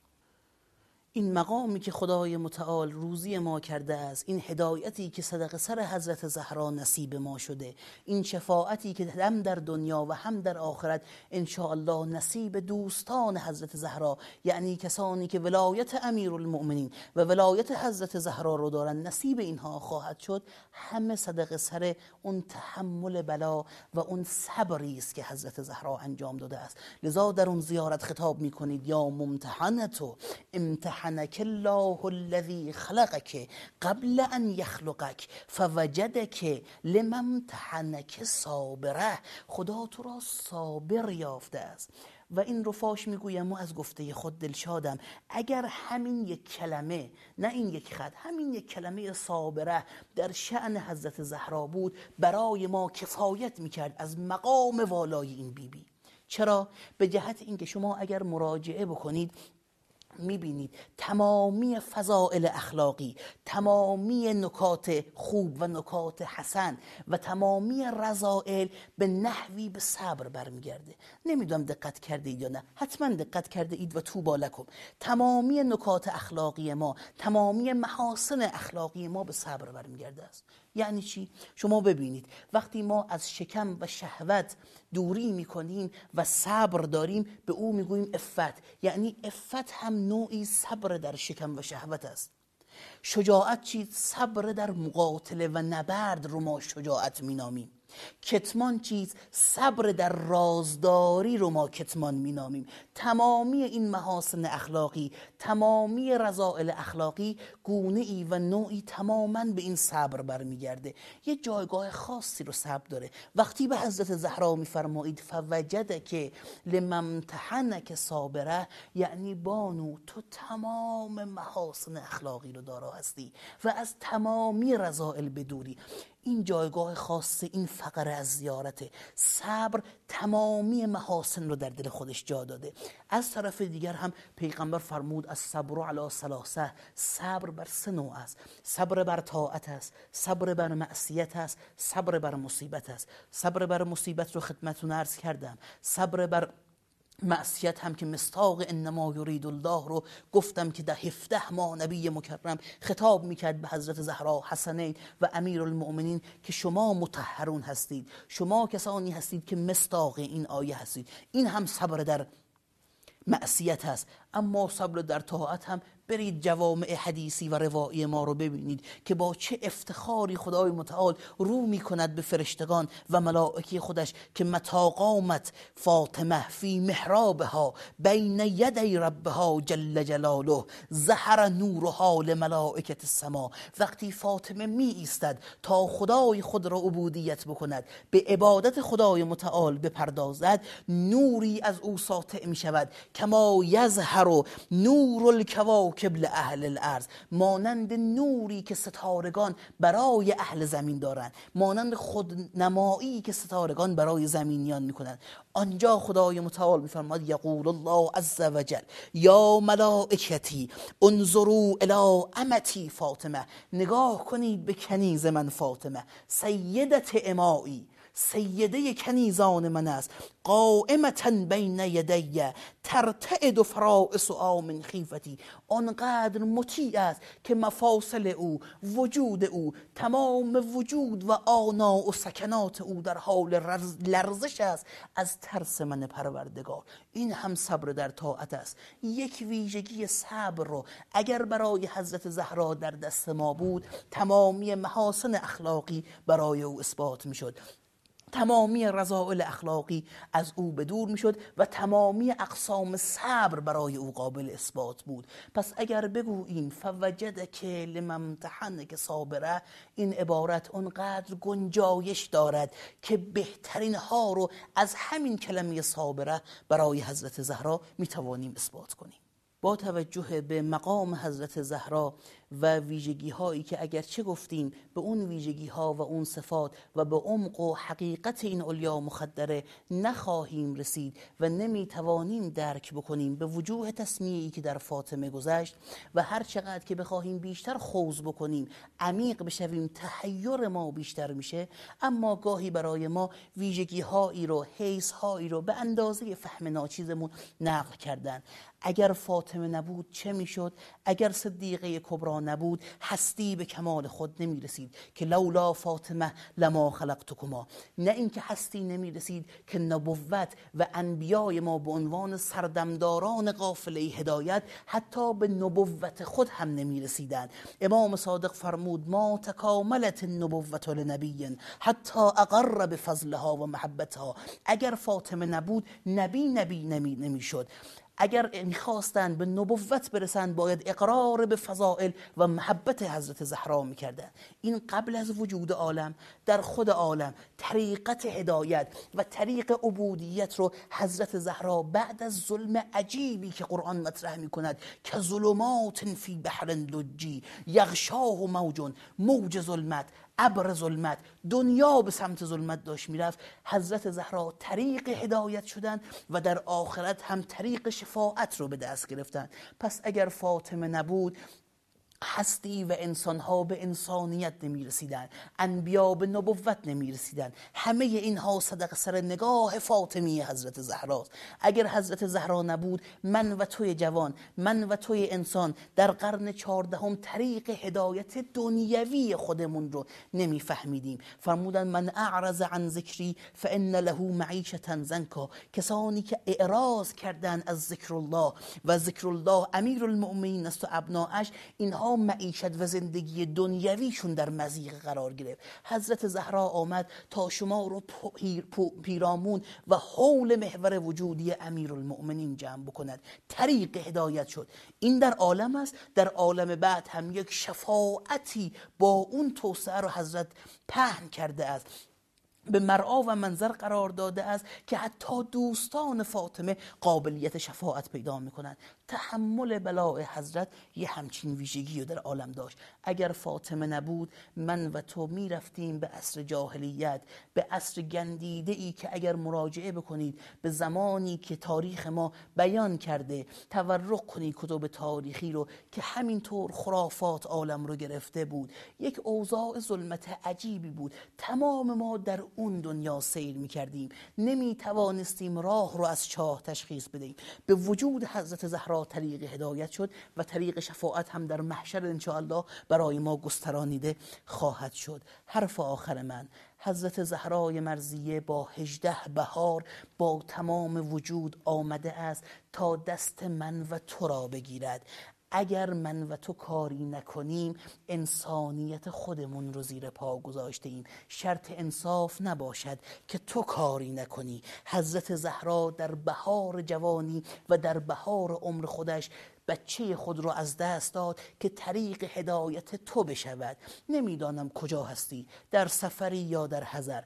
این مقامی که خدای متعال روزی ما کرده است، این هدایتی که صدق سر حضرت زهرا نصیب ما شده، این شفاعتی که هم در دنیا و هم در آخرت انشاءالله نصیب دوستان حضرت زهرا، یعنی کسانی که ولایت امیرالمؤمنین و ولایت حضرت زهرا رو دارن، نصیب اینها خواهد شد، همه صدق سر اون تحمل بلا و اون صبری است که حضرت زهرا انجام داده است. لذا در اون زیارت خطاب میکنید یا ممتحنتو امتحنک الله الذی خلقک قبل ان یخلقک فوجدک لما امتحنک صابره. خدا تو را صابر یافته است. و این رو فاش میگویم و از گفته خود دلشادم، اگر همین یک کلمه، نه این یک خط، همین یک کلمه صابره در شأن حضرت زهرا بود، برای ما کفایت میکرد از مقام والای این بیبی. چرا؟ به جهت اینکه شما اگر مراجعه بکنید میبینید تمامی فضائل اخلاقی، تمامی نکات خوب و نکات حسن و تمامی رذائل به نحوی به صبر برمیگرده. نمیدونم دقت کرده اید یا نه، حتما دقت کرده اید و طوبی لکم. تمامی نکات اخلاقی ما، تمامی محاسن اخلاقی ما به صبر برمیگرده است. یعنی چی؟ شما ببینید وقتی ما از شکم و شهوت دوری میکنیم و صبر داریم، به او میگوییم عفت. یعنی عفت هم نوعی صبر در شکم و شهوت است. شجاعت چیز؟ صبر در مقاتله و نبرد رو ما شجاعت مینامیم. کتمان چیز؟ صبر در رازداری رو ما کتمان مینامیم. تمامی این محاسن اخلاقی، تمامی رذائل اخلاقی گونه ای و نوعی تماما به این صبر برمیگرده. یه جایگاه خاصی رو صبر داره. وقتی به حضرت زهرا میفرمایید فوجدک لما امتحنک صابره، یعنی بانو تو تمام محاسن اخلاقی رو دارا هستی و از تمامی رذائل بدوری. این جایگاه خاص این فقره از زیارت صبر تمامی محاسن رو در دل خودش جا داده. از طرف دیگر هم پیغمبر فرمود از صبر علی ثلاثه، صبر بر 3 نوع است. صبر بر طاعت است، صبر بر معصیت است، صبر بر مصیبت است. صبر بر مصیبت رو خدمتتون عرض کردم. صبر بر معصیت هم که مصداق انما یرید الله رو گفتم که در 17 ماه نبی مکرم خطاب میکرد به حضرت زهرا، حسنین و امیرالمؤمنین که شما مطهرون هستید، شما کسانی هستید که مصداق این آیه هستید. این هم صبر در معصیت هست. اما صبر در طاعت هم برید جوامع حدیثی و روایی ما رو ببینید که با چه افتخاری خدای متعال رو میکند به فرشتگان و ملائکه خودش که متی قامت فاطمه فی محرابها بین یدی ربها جل جلاله ظهر نورها لملائکه السما. وقتی فاطمه می ایستد تا خدای خود را عبودیت بکند، به عبادت خدای متعال بپردازد، نوری از او ساطع می شود. کما یظهر نور الکواکب لأهل الارض، مانند نوری که ستارگان برای اهل زمین دارند، مانند خودنمایی که ستارگان برای زمینیان میکنند. آنجا خدای متعال میفرماد یقول الله عز وجل یا ملائکتی انظروا الی امتی فاطمه، نگاه کنید به کنیز من فاطمه، سیدت امایی، سیده کنیزان من است. قائمة بین یدی ترتعد فرائس من خیفتی. آنقدر مطیع است که مفاصل او، وجود او، تمام وجود و آنا و سکنات او در حال لرزش است از ترس من پروردگار. این هم صبر در طاعت است. یک ویژگی صبر رو اگر برای حضرت زهرا در دست ما بود، تمامی محاسن اخلاقی برای او اثبات می شد، تمامی رذائل اخلاقی از او به دور می شد و تمامی اقسام صبر برای او قابل اثبات بود. پس اگر بگوییم فوجدک لممتحنک صابره، این عبارت اونقدر گنجایش دارد که بهترین ها رو از همین کلمه صابره برای حضرت زهرا می توانیم اثبات کنیم. با توجه به مقام حضرت زهرا و ویژگی هایی که اگرچه گفتیم به اون ویژگی ها و اون صفات و به عمق و حقیقت این علیا مخدره نخواهیم رسید و نمیتوانیم درک بکنیم به وجوه تسمیه‌ای که در فاطمه گذشت، و هر چقدر که بخواهیم بیشتر خوض بکنیم، عمیق بشویم، تحیر ما بیشتر میشه. اما گاهی برای ما ویژگی هایی رو، حیث هایی رو به اندازه فهم ناچیزمون نقل کردن. اگر فاطمه نبود چه میشد؟ اگر صدیقه کبرا نبود هستی به کمال خود نمی رسید که لولا فاطمه لما خلقتکما. نه اینکه هستی نمی رسید که نبوت و انبیای ما به عنوان سردمداران قافله هدایت حتی به نبوت خود هم نمی رسیدند. امام صادق فرمود ما تکاملت النبوت لنبی حتی اقر بفضلها و محبتها. اگر فاطمه نبود نبی نمی شد. اگر میخواستن به نبوت برسن باید اقرار به فضائل و محبت حضرت زهرا میکردن. این قبل از وجود عالم، در خود عالم طریقت هدایت و طریق عبودیت رو حضرت زهرا بعد از ظلم عجیبی که قرآن مطرح میکند که ظلمات فی بحر لجی یغشاه موج ظلمت، ابر ظلمت، دنیا به سمت ظلمت داشت میرفت، حضرت زهرا طریق هدایت شدن و در آخرت هم طریق شفاعت رو به دست گرفتن. پس اگر فاطمه نبود هستی و انسانها به انسانیت نمی رسیدن، انبیا به نبوت نمی رسیدن. همه اینها صدق سر نگاه فاطمی حضرت زهراست. اگر حضرت زهرا نبود من و توی جوان، من و توی انسان در قرن 14 طریق هدایت دنیوی خودمون رو نمی فهمیدیم. فرمودن من اعرض عن ذکری فان له معیشة ضنکا. کسانی که اعراض کردن از ذکر الله و ذکر الله امیر المؤمنین است و ابناءش، اینها معیشت و زندگی دنیویشون در مضیق قرار گرفت. حضرت زهرا آمد تا شما رو پیرامون و حول محور وجودی امیرالمؤمنین جمع بکند. طریق هدایت شد. این در عالم است. در عالم بعد هم یک شفاعتی با اون توسعه رو حضرت پهن کرده است، به مرعا و منظر قرار داده است که حتی دوستان فاطمه قابلیت شفاعت پیدا میکنند. تحمل بلاء حضرت یه همچین ویژگی رو در عالم داشت. اگر فاطمه نبود من و تو میرفتیم به عصر جاهلیت، به عصر گندیده ای که اگر مراجعه بکنید به زمانی که تاریخ ما بیان کرده، تورق کنید کتب تاریخی رو که همینطور خرافات عالم رو گرفته بود، یک اوضاع ظلمت عجیبی بود. تمام ما در اون دنیا سیر میکردیم، نمیتوانستیم راه رو از چاه تشخیص بدیم. به وجود حضرت زهرا طریق هدایت شد و طریق شفاعت هم در محشر انشاءالله برای ما گسترانیده خواهد شد. حرف آخر من، حضرت زهرای مرضیه با 18 بهار با تمام وجود آمده است تا دست من و تو را بگیرد. اگر من و تو کاری نکنیم انسانیت خودمون رو زیر پا گذاشته ایم. شرط انصاف نباشد که تو کاری نکنی. حضرت زهرا در بهار جوانی و در بهار عمر خودش بچه خود رو از دست داد که طریق هدایت تو بشود. نمیدانم کجا هستی، در سفری یا در حضر،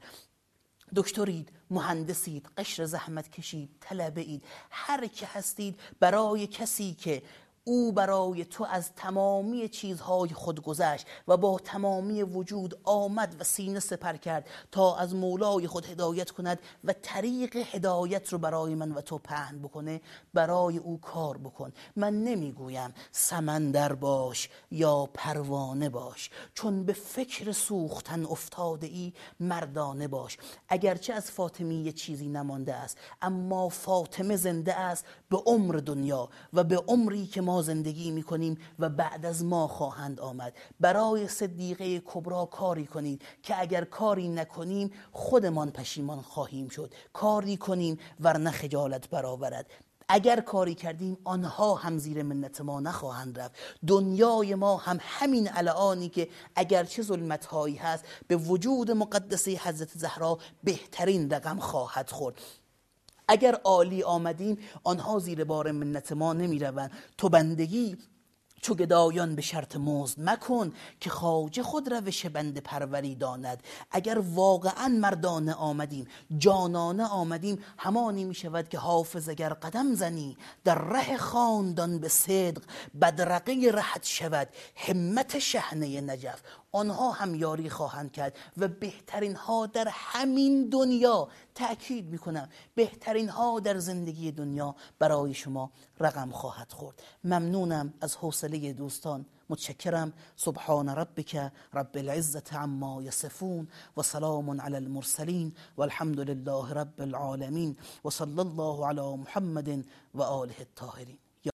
دکترید، مهندسید، قشر زحمت کشید، طلبه اید، هر که هستید برای کسی که او برای تو از تمامی چیزهای خود گذشت و با تمامی وجود آمد و سینه سپر کرد تا از مولای خود هدایت کند و طریق هدایت رو برای من و تو پهن بکنه. برای او کار بکن. من نمیگویم سمندر باش یا پروانه باش، چون به فکر سوختن افتاده ای مردانه باش. اگرچه از فاطمی چیزی نمانده است، اما فاطمه زنده است به عمر دنیا و به عمری که ما زندگی میکنیم و بعد از ما خواهند آمد. برای صدیقه کبرا کاری کنید که اگر کاری نکنیم خودمان پشیمان خواهیم شد. کاری کنیم ورنه خجالت برآورد. اگر کاری کردیم آنها هم زیر منت ما نخواهند رفت. دنیای ما هم همین الانی که اگرچه ظلمت‌هایی هست به وجود مقدسه حضرت زهرا بهترین رقم خواهد خورد. اگر عالی آمدیم آنها زیر بار منت ما نمی روند. تو بندگی چو گدایان به شرط مزد مکن، که خواجه خود روش بنده پروری داند. اگر واقعا مردانه آمدیم، جانانه آمدیم، همانی می شود که حافظ اگر قدم زنی در ره خاندان به صدق، بدرقه رهت شود همت شحنه نجف. آنها هم یاری خواهند کرد و بهترین ها در همین دنیا، تأکید میکنم بهترین ها در زندگی دنیا برای شما رقم خواهد خورد. ممنونم از حوصله دوستان، متشکرم. سبحان ربک رب العزة عما یصفون و سلام علی المرسلین و الحمد لله رب العالمین و صلی الله علی محمد و آله الطاهرین.